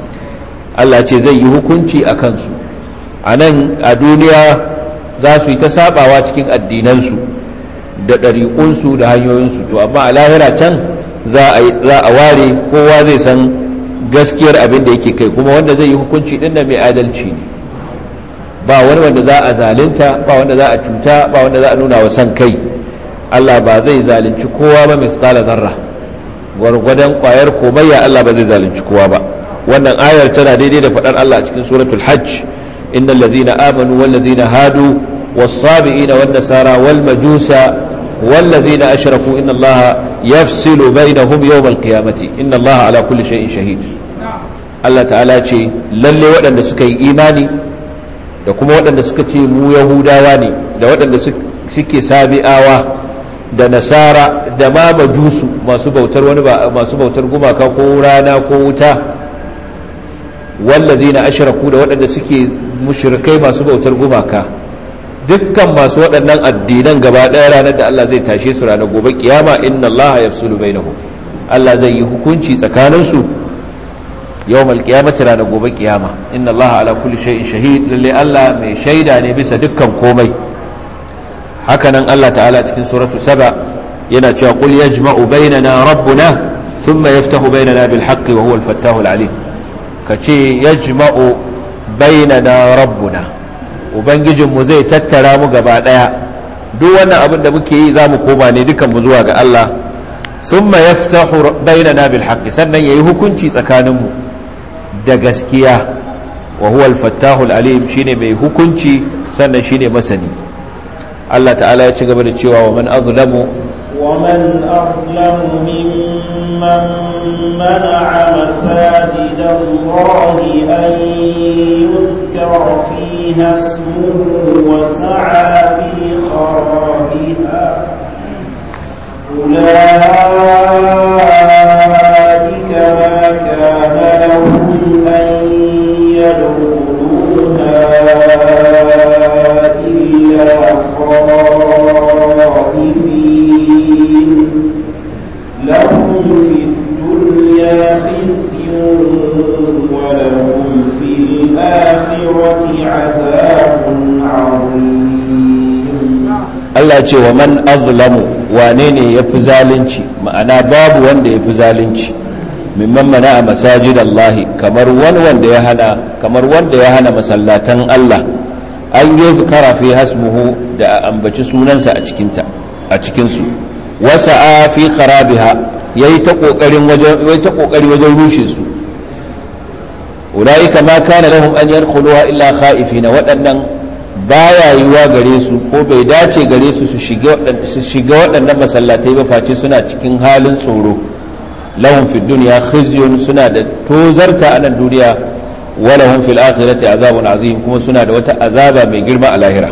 Allah ce zai yi hukunci a kansu a nan a duniya, za su yi ta sabawa cikin addinansu da ɗariƙunsu da hanyoyinsu, to amma a lahira can za a ware, kowa zai san gaskiyar abin da yake kai, kuma wanda zai yi hukunci ɗin da mai adalci ne, ba wani wanda za a zalunta, ba wanda za a cuta, ba wanda za a nuna wa san kai. Allah ba zai zalunci kowa ba misqala zarra, gwargwadon ƙwayar komayya Allah ba zai zalunci kowa ba. wannan ayar tana daidai da faɗar Allah a cikin suratul hajj innal ladhina amanu wal ladhina hadu was sabiina wan nasara wal majusa wal ladhina ashraku inna Allaha yafsilu bainahum yawm al qiyamati inna Allaha ala kulli shay'in shahid. Allah ta'ala ce lalle waɗanda suka yi imani da kuma waɗanda suka ce mu yahudawa ne da waɗanda suke sabi'awa da nasara da ma majusu masu bautar wani ba masu bautar gumaka ko rana ko wuta, wallazina ashraku da waɗanda suke mushrikai masu bautar gumaka, dukkan masu waɗannan addinan gaba ɗaya ranar da Allah zai tashe su ranar gobe kiyama inna Allah yafsulu bainahum, Allah zai yi hukunci tsakanin su yawmal qiyamati ranar gobe kiyama. Inna Allah ala kulli shay'in shahid, lalle Allah mai shaida ne bisa dukkan komai. hakanan Allah ta'ala cikin suratu saba yana cewa qul yajma'u bainana rabbuna thumma yaftahu bainana bil haqqi wa huwa al fattahul alim. kace yajma'u bainana rabbuna, ubangijinmu zai tattara mu gaba daya, duk wannan abin da muke yi zamu koma ne dukan mu zuwa ga Allah. thumma yaftahu bainana bil haqqi, sannan yayi hukunci tsakaninmu da gaskiya, wa huwa al fattahul alim, shine mai hukunci sannan shine masani. Allah ta'ala ya ci gaba da cewa wa man azlamu wa man azlamu mimman mana'a masajidallahi an yuzkara fiha ismuhu wa sa'a fi kharabiha ulaika ma kana lahum an yadkhuluha لهم في الدنيا خزي ولهم في الآخرة عذاب عظيم. Allah ce wa man azlamu, wane ne ya fi zalunci, ma'ana babu wanda ya fi zalunci mimman mana a masajid Allah, kamar wani wanda ya hana kamar wanda ya hana masallatan Allah an yi zikara fi hasmuhu, da a ambaci sunansa a cikinta a cikinsu, wasa'a fi kharabiha yayi ta kokarin wajen yayi ta kokari wajen rushe su ulaika ma kana lahum an yadkhuluha illa khaifina waɗannan baya yiwa gare su ko bai dace gare su su shiga su shiga waɗannan masallatai ba face suna cikin halin tsoro lahum fid dunya khizyun suna da tozarta a nan duniya wa lahum fil akhirati azabun azim kuma suna da wata azaba mai girma a lahira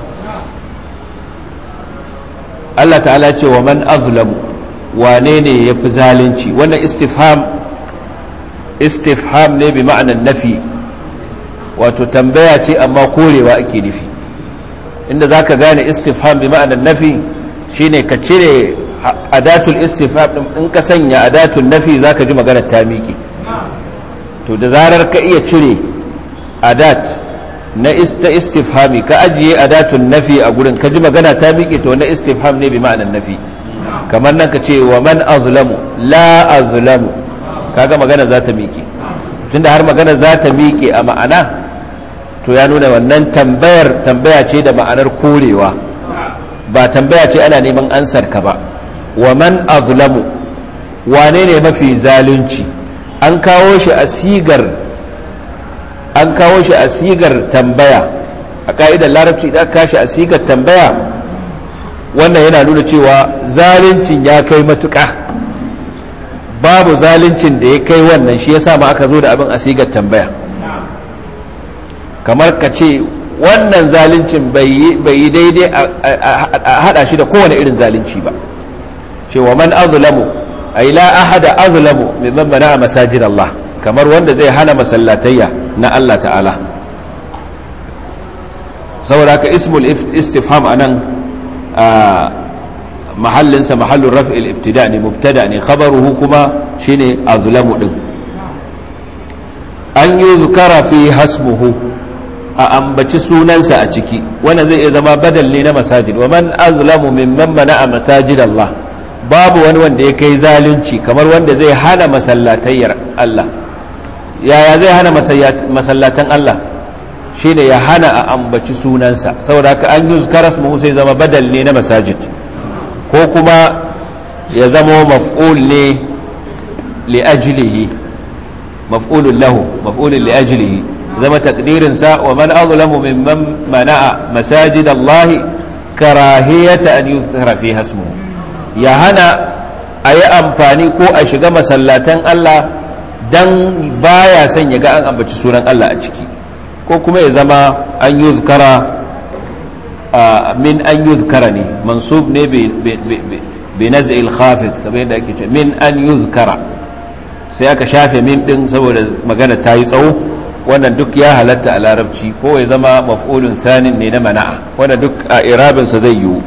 Allah ta'ala ce wa man azlamu wane ne ya fi zalunci wannan istifham istifham ne bi ma'anar nafi wato tambaya ce amma korewa ake nufi inda za ka gane istifham bi ma'anar nafi shine ka cire adatul istifham in ka sanya adatul nafi za ka ji maganar ta miƙe to da zarar ka iya cire adat na ista istifhami ka ajiye adatun nafi a gurin ka ji magana ta miƙe to na istifham ne bi ma'anar nafi kamar nan ka ce wa man azlamu la azlamu kaga magana za ta miƙe tunda har magana za ta miƙe a ma'ana to ya nuna wannan tambayar tambaya ce da ma'anar korewa ba tambaya ce ana neman ansar ka ba wa man azlamu wane ne mafi zalunci an kawo shi a sigar an kawo shi a sigar tambaya a ka'idar larabci idan aka kashi a sigar tambaya wannan yana nuna cewa zaluncin ya kai matuƙa babu zaluncin da ya kai wannan shi yasa ma aka zo da abin a sigar tambaya kamar ka ce wannan zaluncin bai yi daidai a hada shi da kowane irin zalunci ba cewa man azlamu ay la ahada azlamu mimman mana'a masajid Allah kamar wanda zai hana masallatayya na Allah ta'ala saboda ka ismul istifham anan mahallinsa mahallun raf'il ibtida ne mubtada ne khabaruhu kuma shine azlamu din an yuzkara fi hasmuhu a ambaci sunansa a ciki wannan zai iya zama badal ne na masajid wa man azlamu mimman mana'a masajid Allah babu wani wanda ya kai zalunci kamar wanda zai hana masallatayyar Allah yaya zai hana masallatan Allah shine ya hana a ambaci sunansa saboda haka an yuzkara ismuhu sai zama badal ne na masajid ko kuma ya zama maf'ul ne li ajlihi maf'ulun lahu maf'ulun li ajlihi zama takdirin sa wa man azlamu mimman mana'a masajid Allah karahiyata an yuzkara fiha ismuhu ya hana a yi amfani ko a shiga masallatan Allah dan baya son ya ga an ambaci sunan Allah a ciki ko kuma ya zama an yuzkara min an yuzkara ne mansub ne bi naz'il khafid kamar yadda ake cewa min an yuzkara sai aka shafe min din saboda magana ta yi tsawo wannan duk ya halatta a larabci ko ya zama maf'ulun thanin ne na mana'a wannan duk a irabinsa zai yiwu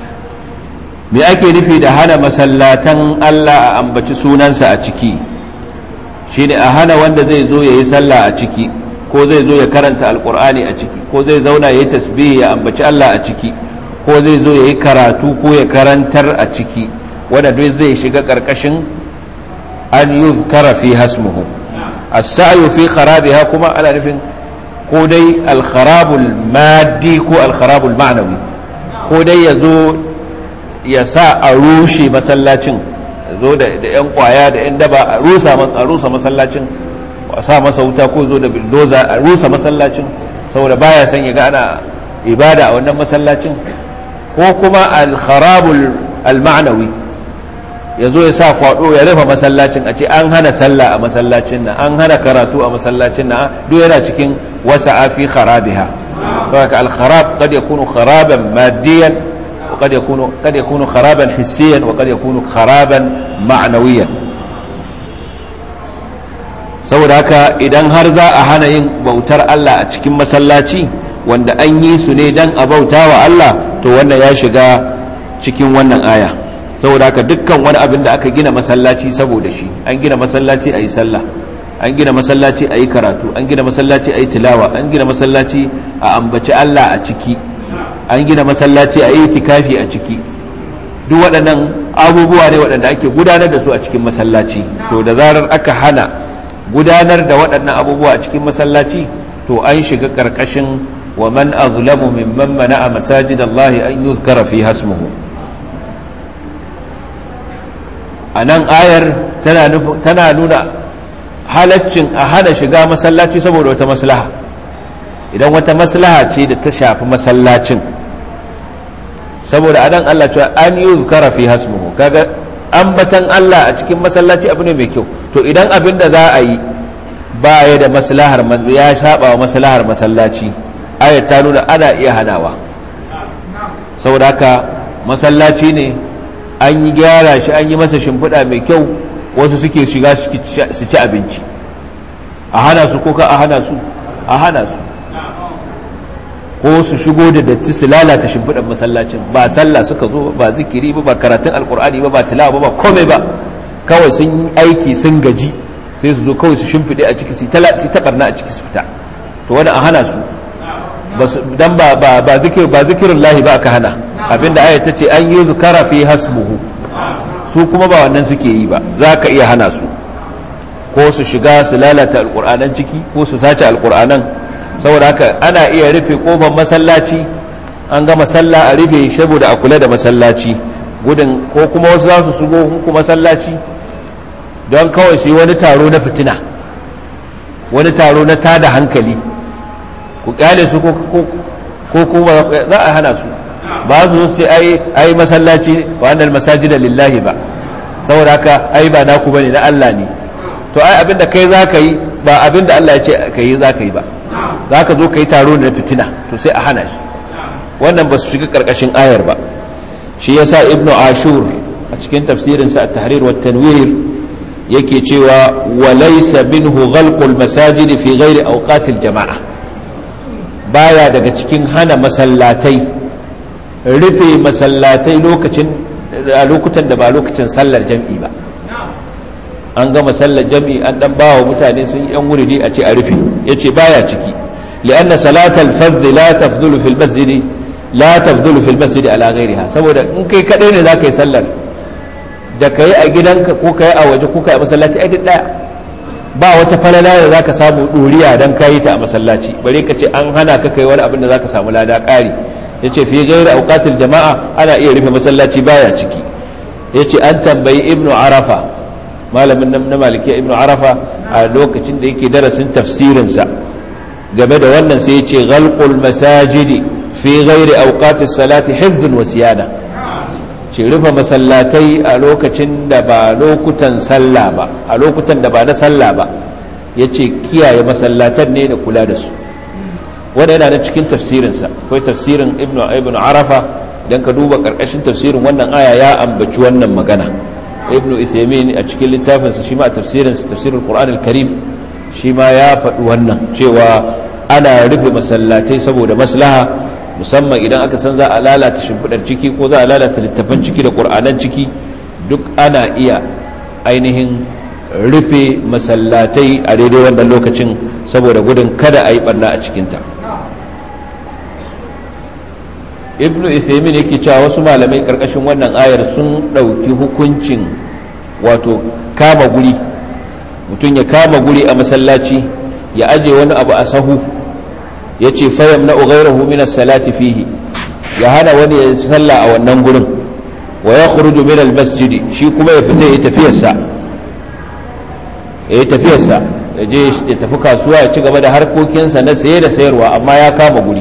me ake nufi da hana masallatan Allah a ambaci sunansa a ciki shine a hana wanda zai zo yayi sallah a ciki ko zai zo ya karanta alqur'ani a ciki ko zai zauna yayi tasbih ya ambaci Allah a ciki ko zai zo yayi karatu ko ya karantar a ciki wanda duk zai shiga karkashin an yuzkara fi hasmuhu as-sa'yu fi kharabiha kuma ana nufin ko dai al-kharabul maddi ko al-kharabul ma'nawi ko dai yazo ya sa a rushe masallacin zo da yan kwaya da yan daba a rusa masallacin a sa masa wuta ko zo da bildoza a rusa masallacin saboda baya son ya ga ana ibada a wannan masallacin ko kuma al-kharabul al-ma'nawi ya zo ya sa kwado ya rufe masallacin a ce an hana sallah a masallacin nan an hana karatu a masallacin nan duk yana cikin wasa'a fi kharabiha saboda al-kharab qad yakunu kharaban maddiyan وقد يكون قد يكون خرابا حسيا وقد يكون خرابا معنويا saboda haka idan har za a hana yin bautar Allah a cikin masallaci wanda an yi su ne dan a bauta wa Allah to wannan ya shiga cikin wannan aya saboda haka dukkan wani abin da aka gina masallaci saboda shi an gina masallaci a yi sallah an gina masallaci a yi karatu an gina masallaci a yi tilawa an gina masallaci a ambaci Allah a ciki an gina masallaci a yi itikafi a ciki duk waɗannan abubuwa ne waɗanda ake gudanar da su a cikin masallaci to da zarar aka hana gudanar da waɗannan abubuwa a cikin masallaci to an shiga ƙarƙashin wa man azlamu mimman mana'a masajid Allah an yuzkara fi hasmuhu a nan ayar tana nuna halaccin a hana shiga masallaci saboda wata maslaha. Idan wata maslaha ce da ta shafi masallacin, saboda anan Allah cewa an yuzkara fi hasmuhu, kaga ambatan Allah a cikin masallaci abu ne mai kyau. To idan abin da za a yi ba ya da maslahar, ya saba wa maslahar masallaci, ayat ta nuna ana iya hanawa. Saboda haka masallaci ne an yi gyara shi, an yi masa shimfiɗa mai kyau, wasu suke shiga su ci abinci, a hana su ko ka a hana su a hana su ko su shigo da datti su lalata shimfiɗar masallacin. Ba sallah suka zo ba zikiri ba ba karatun alkur'ani ba ba tilawa ba ba komai ba, kawai sun aiki sun gaji sai su zo kawai su shimfiɗe a ciki su ta barna a ciki su fita. To wani a hana su dan ba ba ba zikir ba zikirin lahi ba aka hana, abinda ayat ta ce an yi zukara fi hasmuhu, su kuma ba wannan suke yi ba, za ka iya hana su ko su shiga su lalata alkur'anan ciki ko su sace alkur'anan. Saboda haka ana iya rufe kofar masallaci, an gama sallah a rufe saboda a kula da masallaci gudun, ko kuma wasu za su shigo muku masallaci don kawai su yi wani taro na fitina, wani taro na tada hankali, ku kyale su ko kuma za a hana su. ba su zo su ce ai ai masallaci wa annal masajida lillahi ba, saboda haka ai ba naku bane na Allah ne. To ai abinda kai zaka yi ba abinda Allah ya ce kai zaka yi ba, zaka zo kai taro na fitina, to sai a hana shi. Wannan ba su shiga karkashin ayar ba. Shi yasa Ibn Ashur a cikin tafsirin sa at-Tahrir wa at-Tanwir yake cewa wa laysa minhu ghalqul masajid fi ghairi awqatil jama'a, baya daga cikin hana masallatai rufe masallatai lokacin a lokutan da ba lokacin sallar jam'i ba. An gama sallar jam'i an dan bawa mutane sun yi yan wuridi a ce a rufe, yace baya ciki. li'anna salatal fardh la tafdulu fil masjid la tafdulu fil masjid ala ghayriha, saboda in kai kadai ne zaka yi sallar, da kai a gidanka ko kai a waje ko kai a masallaci ai daya, ba wata falala da zaka samu doriya dan kai ta a masallaci, bare ka ce an hana ka kai wani abin da zaka samu lada ƙari. yace fi ghairi awqatil jama'a ana iya rufe masallaci baya ciki. yace an tambayi Ibnu Arafa, malamin na Malikiya Ibnu Arafa, a lokacin da yake darasin tafsirin sa game da wannan, sai yace ghalqul masajidi fi ghairi awqatis salati hifdhun wa siyada, ce rufe masallatai a lokacin da ba lokutan sallah ba, a lokutan da ba na sallah ba, yace kiyaye masallatan ne da kula da su. wanda yana da cikin tafsirinsa. Akwai tafsirin ibnu ibnu arafa, dan ka duba karkashin tafsirin wannan aya ya ambaci wannan magana. Ibnu Uthaymeen a cikin littafinsa shi ma a tafsirinsa tafsirul Qur'an al-Karim shi ma ya faɗi wannan, cewa ana rufe masallatai saboda maslaha, musamman idan aka san za a lalata shimfidar ciki ko za a lalata littafan ciki da Qur'anan ciki, duk ana iya ainihin rufe masallatai a daidai wannan lokacin saboda gudun kada a yi barna a cikinta. Ibnu Uthaymeen yake cewa wasu malamai karkashin wannan ayar sun dauki hukuncin wato kama guri, mutum ya kama guri a masallaci ya aje wani abu a sahu, yace fa yamna'u ghayrahu min as-salati fihi, ya hana wani ya salla a wannan gurin, wa yakhruju min al-masjid, shi kuma ya fita ya tafiyarsa ya tafiyarsa ya je ya tafi kasuwa ya ci gaba da harkokinsa na saye da sayarwa, amma ya kama guri.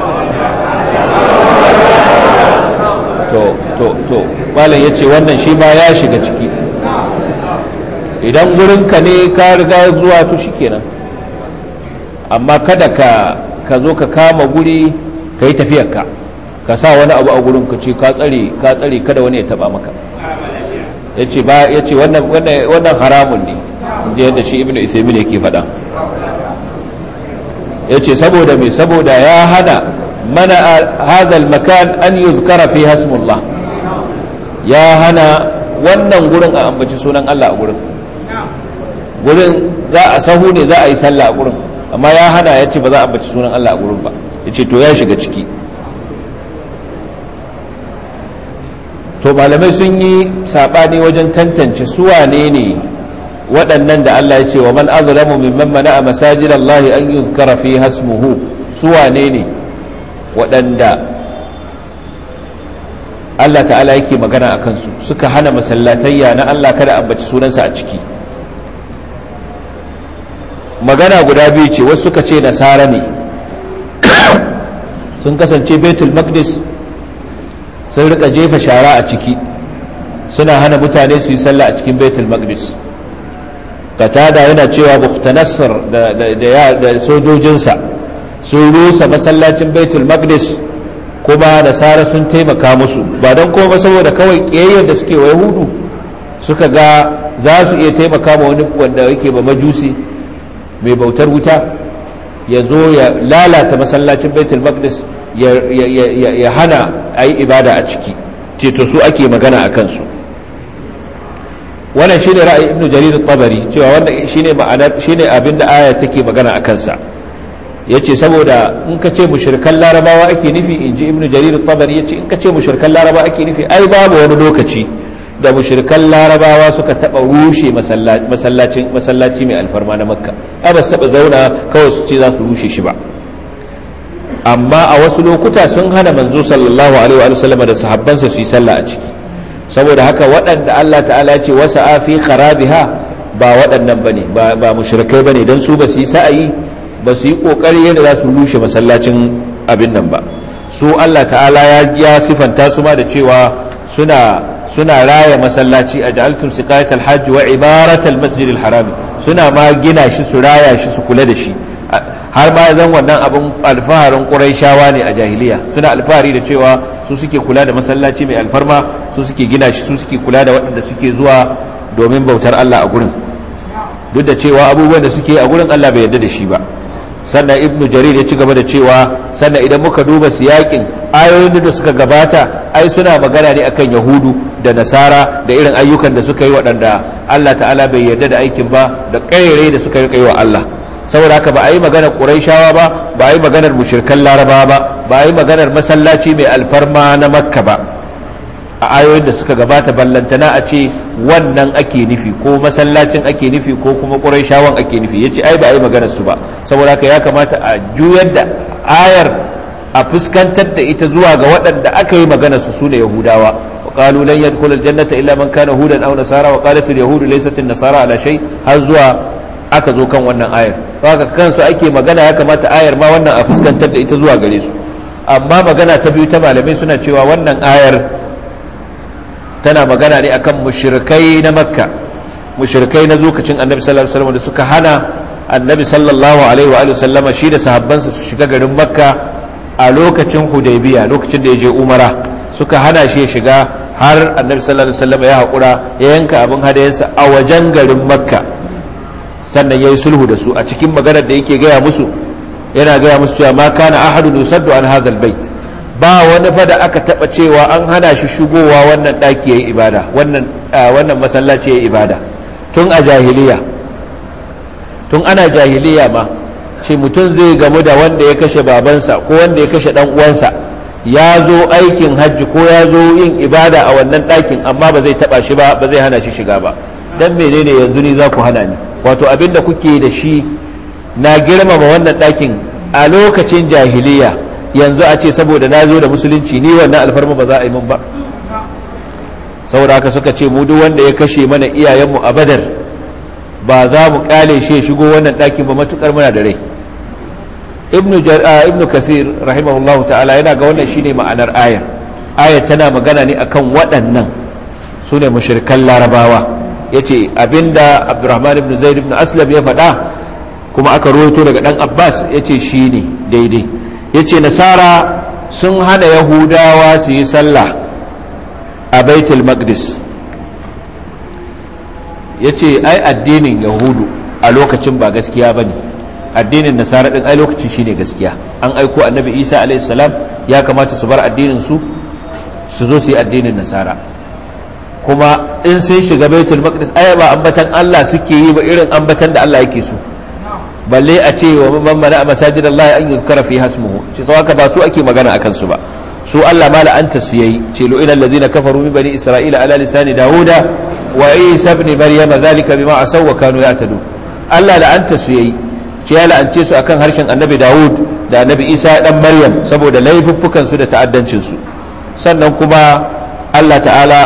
to to to malam yace wannan shi ma ya shiga ciki. Idan gurinka ne ka riga zuwa to shikenan, amma kada ka ka zo ka kama guri ka yi tafiyarka, ka sa wani abu a gurin ka ce ka tsare ka tsare kada wani ya taba maka. yace ba yace wannan wannan wannan haramun ne, inji yadda shi Ibnu Uthaymeen yake faɗa. yace saboda me, saboda ya hana mana hadha al-makan an yuzkara fi hasmullah, ya hana wannan gurin a ambaci sunan Allah a gurin. gurin za a sahu ne, za a yi sallah a gurin, amma ya hana, yace ba za a ambaci sunan Allah a gurin ba. yace to ya shiga ciki. to malamai sun yi sabani wajen tantance su wane ne waɗannan da Allah ya ce wa man azlamu mimman mana'a masajidallahi an yuzkara fi hasmuhu, su wane ne waɗanda Allah ta'ala yake magana a kansu, suka hana masallatayya na Allah kada ambaci sunansa a ciki. Magana guda biyu ce, wasu suka ce nasara ne sun kasance Baitul Maqdis sun rika jefa shara a ciki, suna hana mutane su yi sallah a cikin Baitul Maqdis. Katada yana cewa Buktanassar da, da, da, da sojojinsa sun rusa masallacin Baitul Maqdis, kuma nasara sun taimaka musu ba don kuma saboda kawai kiyayyar da suke wa Yahudu suka ga za su iya taimaka ma wani wanda yake ba majusi mai bautar wuta ya zo ya lalata masallacin Baitul Maqdis ya, ya, ya, ya hana a yi ibada a ciki, ceto su ake magana a kansu. Wannan shine ra'ayi Ibn Jarir al-Tabari, cewa wannan shine ma'anar shine abin da aya take magana a kansa. Yace saboda in ka ce mushrikan larabawa ake nufi, inji Ibn Jarir al-Tabari yace in ka ce mushrikan larabawa ake nufi, ai babu wani lokaci da mushrikan larabawa suka taba rushe masallacin masallaci mai alfarma na Makka, ai ba su taba zauna kawai su ce za su rushe shi ba. Amma a wasu lokuta sun hana manzo sallallahu alaihi wa sallam da sahabbansa su yi sallah a ciki. Saboda haka waɗanda Allah ta'ala ce wasa fi kharabiha ba waɗannan bane, ba ba mushrikai bane, dan su ba su yi sa'ayi ba su yi kokari yadda za su rushe masallacin abin nan ba. Su Allah ta'ala ya, ya sifanta su ma da cewa suna suna raya masallaci, aj'altum siqayatal hajj wa ibaratal masjidil harami, suna ma gina shi su raya shi su kula da shi, har ma zan wannan abin alfaharin Qurayshawa ne a jahiliya, suna alfahari da cewa su suke kula da masallaci mai alfarma, su suke gina shi, su suke kula da waɗanda suke zuwa domin bautar Allah a gurin, duk da cewa abubuwan da suke a gurin Allah bai yarda da shi ba. Sannan Ibn Jarir ya ci gaba da cewa sannan idan muka duba siyakin ayoyin da suka gabata, ai suna magana ne akan Yahudu da Nasara da irin ayyukan da suka yi waɗanda Allah ta'ala bai yarda da aikin ba, da ƙayyare da suka yi wa Allah. Saboda haka ba a yi maganar Qurayshawa ba, ba a yi maganar mushrikan Larabawa ba, ba a yi maganar masallaci mai alfarma na Makka ba a ayoyin da suka gabata, ballantana a ce wannan ake nufi ko masallacin ake nufi ko kuma Qurayshawan ake nufi. Yace ai ba a yi maganar su ba, saboda haka ya kamata a juyar da ayar a fuskantar da ita zuwa ga waɗanda aka yi maganar su sune Yahudawa. وقالوا لن يدخل الجنة إلا من كان هودا أو نصارى وقالت اليهود ليست النصارى على شيء har zuwa aka zo kan wannan ayar. Haka kansu ake magana, ya kamata ayar ma wannan a fuskantar da ita zuwa gare su. Amma magana ta biyu ta malamai suna cewa wannan ayar tana magana ne akan mushrikai na Makka, mushrikai na lokacin Annabi sallallahu alaihi wasallam da suka hana Annabi sallallahu alaihi wa alihi wasallama shi da sahabbansa su shiga garin Makka a lokacin Hudaybiya, lokacin da ya je Umara, suka hana shi ya shiga, har Annabi sallallahu alaihi wasallam ya haƙura ya yanka abin hadayensa a wajen garin Makka, sannan ya yi sulhu da su. A cikin maganar da yake gaya musu, yana gaya musu cewa ma kana ahadun yusaddu an hadhal bait, ba wani fa da aka taba cewa an hana shi shigowa wannan daki yayi ibada, wannan wannan masallaci yayi ibada tun a jahiliya. Tun ana jahiliya ma ce mutum zai gamu da wanda ya kashe babansa ko wanda ya kashe dan uwansa, ya zo aikin hajji ko ya zo yin ibada a wannan dakin, amma ba zai taba shi ba, ba zai hana shi shiga ba. Dan menene yanzu ni za ku hana ni? Wato abinda kuke da shi na girmama wannan ɗakin a lokacin jahiliya, yanzu a ce saboda na zo da musulunci ni wannan alfarma ba za a yi min ba. Saboda haka suka ce mu duk wanda ya kashe mana iyayenmu a Badar ba za mu kale shi ya shigo wannan ɗakin ba matukar muna da rai. Ibnu Ibnu Kathir rahimahullahu ta'ala yana ga wannan shine ma'anar ayar. Ayar tana magana ne akan waɗannan sune mushrikan Larabawa. Yace abinda Abdurrahman ibn Zaid ibn Aslam ya faɗa kuma aka rawaito daga dan Abbas, yace shine daidai. Yace Nasara sun hana Yahudawa su yi sallah a Baitul Maqdis. Yace ai addinin Yahudu a lokacin ba gaskiya bane, addinin Nasara din ai lokacin shine gaskiya. An aiko Annabi Isa alaihi salam, ya kamata su bar addinin su su zo su yi addinin Nasara. Kuma in sun shiga Baitul Maqdis ai ba ambatan Allah suke yi ba irin ambatan da Allah yake so, balle a ce wa man mana masajid Allah an yuzkara fi hasmuhu, ce sawaka ba su ake magana akan su ba. Su Allah ma la'anta su yayi, ce lu ilal ladzina kafaru min bani isra'ila ala lisani dauda wa isa ibn maryam zalika bima asaw wa kanu ya'tadun. Allah la'anta su yayi, ce ya la'ance su akan harshen annabi Dawud da annabi Isa dan Maryam saboda laifuffukan su da ta'addancin su. Sannan kuma Allah ta'ala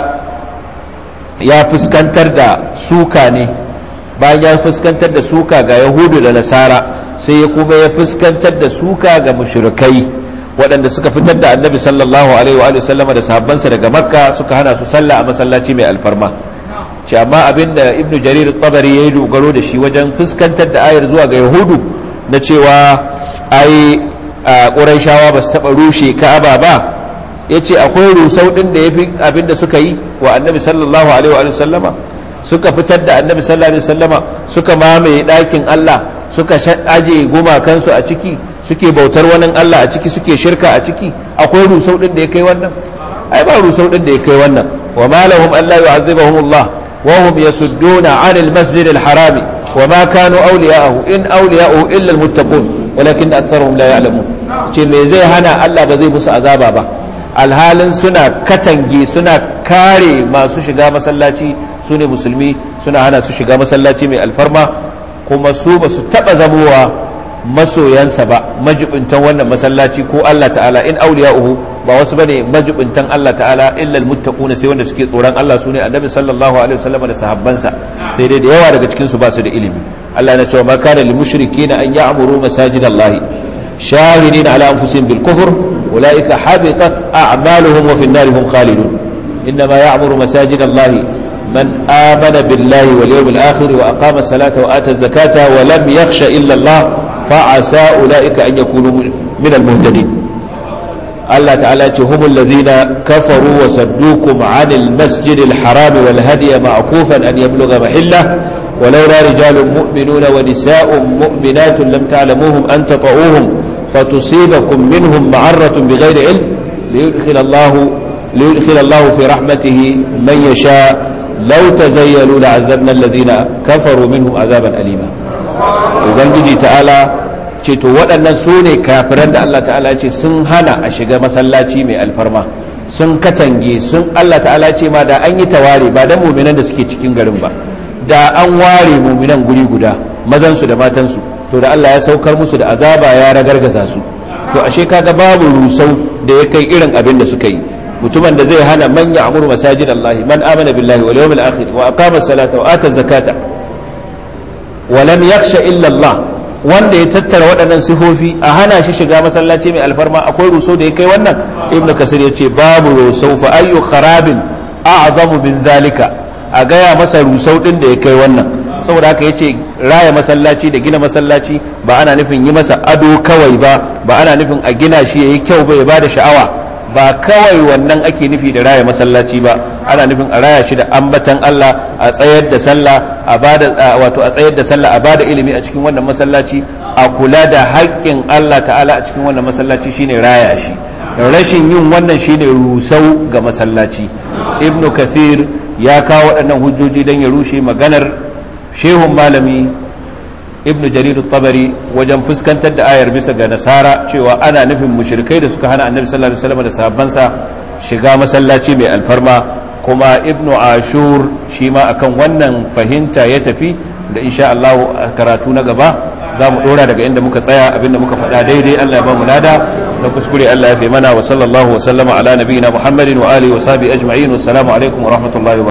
ya fuskantar da suka ne, bayan ya fuskantar da suka ga yahudu da nasara sai ya kuma ya fuskantar da suka ga mushrikai waɗanda suka fitar da annabi sallallahu alaihi wa sallama da sahabbansa daga makka suka hana su sallah a masallaci mai alfarma. ce amma abinda ibnu jarir tabari ya yi dogaro da shi wajen fuskantar da ayar zuwa ga yahudu na cewa ai quraishawa ba su taɓa rushe ka'aba ba, ya ce akwai rusau ɗin da ya fi abinda suka yi wa annabi sallallahu alaihi wa sallama, suka fitar da annabi sallallahu alaihi wa sallama, suka mamaye ɗakin Allah, suka aje gumakansu a ciki, suke bautar wani Allah a ciki, suke shirka a ciki. Akwai rusau ɗin da ya kai wannan? ai ba rusau ɗin da ya kai wannan. wa ma lahum an la yu'azzibahum Allah wa hum yasudduna 'anil masjidil harami wa ma kanu awliya'ahu in awliya'uhu illa almuttaqun walakin aktharuhum la ya'lamun. ce me zai hana Allah ba zai musu azaba ba alhalin suna katange suna kare masu shiga masallaci su ne musulmi, suna hana su shiga masallaci mai alfarma, kuma su ba su taba zamowa masoyansa ba, majibintan wannan masallaci ko Allah ta'ala in auliya'uhu ba wasu bane majibintan Allah ta'ala illa almuttaquna sai wanda suke tsoron Allah su ne annabi sallallahu alaihi wasallam da sahabbansa, sai dai da yawa daga cikin su ba su da ilimi. Allah na cewa ma kana lil mushrikeena an ya'muru masajidallahi shahidina ala anfusihim bil kufr أولئك حبطت أعمالهم وفي النار هم خالدون إنما يعمر مساجد الله من آمن بالله واليوم الآخر وأقام الصلاة وآتى الزكاة ولم يخش إلا الله فعسى أولئك أن يكونوا من المهتدين. الله تعالى هم الذين كفروا وصدوكم عن المسجد الحرام والهدي معكوفا أن يبلغ محله ولولا رجال مؤمنون ونساء مؤمنات لم تعلموهم أن تطؤوهم فتصيبكم منهم معرة بغير علم ليدخل الله ليدخل الله في رحمته من يشاء لو تزيلوا لعذبنا الذين كفروا منهم عذابا أليما. ubangiji ta'ala ce to waɗannan su ne kafiran da Allah ta'ala ce sun hana a shiga masallaci mai alfarma, sun katange sun Allah ta'ala ce ma da an yi taware ba da muminan da suke cikin garin ba, da an ware muminan guri guda mazansu da matansu, to da Allah ya saukar musu da azaba ya ragargaza su. to ashe kaga babu rusau da ya kai irin abin da suka yi. mutumin da zai hana man ya'muru masajid Allah man amana billahi wal yawmil akhir wa aqama salata wa ata zakata wa lam yakhsha illa Allah, wanda ya tattara waɗannan sifofi a hana shi shiga masallaci mai alfarma, akwai rusau da ya kai wannan? ibnu kasir ya ce babu rusau, fa ayyu kharabin a'zamu min zalika, a gaya masa rusau din da ya kai wannan. saboda haka yace raya masallaci da gina masallaci ba ana nufin yi masa ado kawai ba, ba ana nufin a gina shi yayi kyau ba ya bada sha'awa, ba kawai wannan ake nufi da raya masallaci ba, ana nufin a raya shi da ambatan Allah, a tsayar da sallah a bada wato a tsayar da sallah a bada ilimi a cikin wannan masallaci, a kula da haƙƙin Allah ta'ala a cikin wannan masallaci shine raya shi. rashin yin wannan shine rusau ga masallaci. ibnu kathir ya kawo waɗannan hujjoji don ya rushe maganar shehun malami ibn jarir tabari wajen fuskantar da ayar bisa ga nasara cewa ana nufin mushrikai da suka hana annabi sallallahu alaihi wasallam da sahabbansa shiga masallaci mai alfarma. kuma ibnu ashur shi ma akan wannan fahimta ya tafi, da insha Allah a karatu na gaba za mu dora daga inda muka tsaya. abinda muka faɗa daidai Allah ya ba mu lada, na kuskure Allah ya fi mana. wa sallallahu wa sallama ala nabiyina Muhammadin wa alihi wa sahbihi ajma'in. wassalamu alaikum wa rahmatullahi wa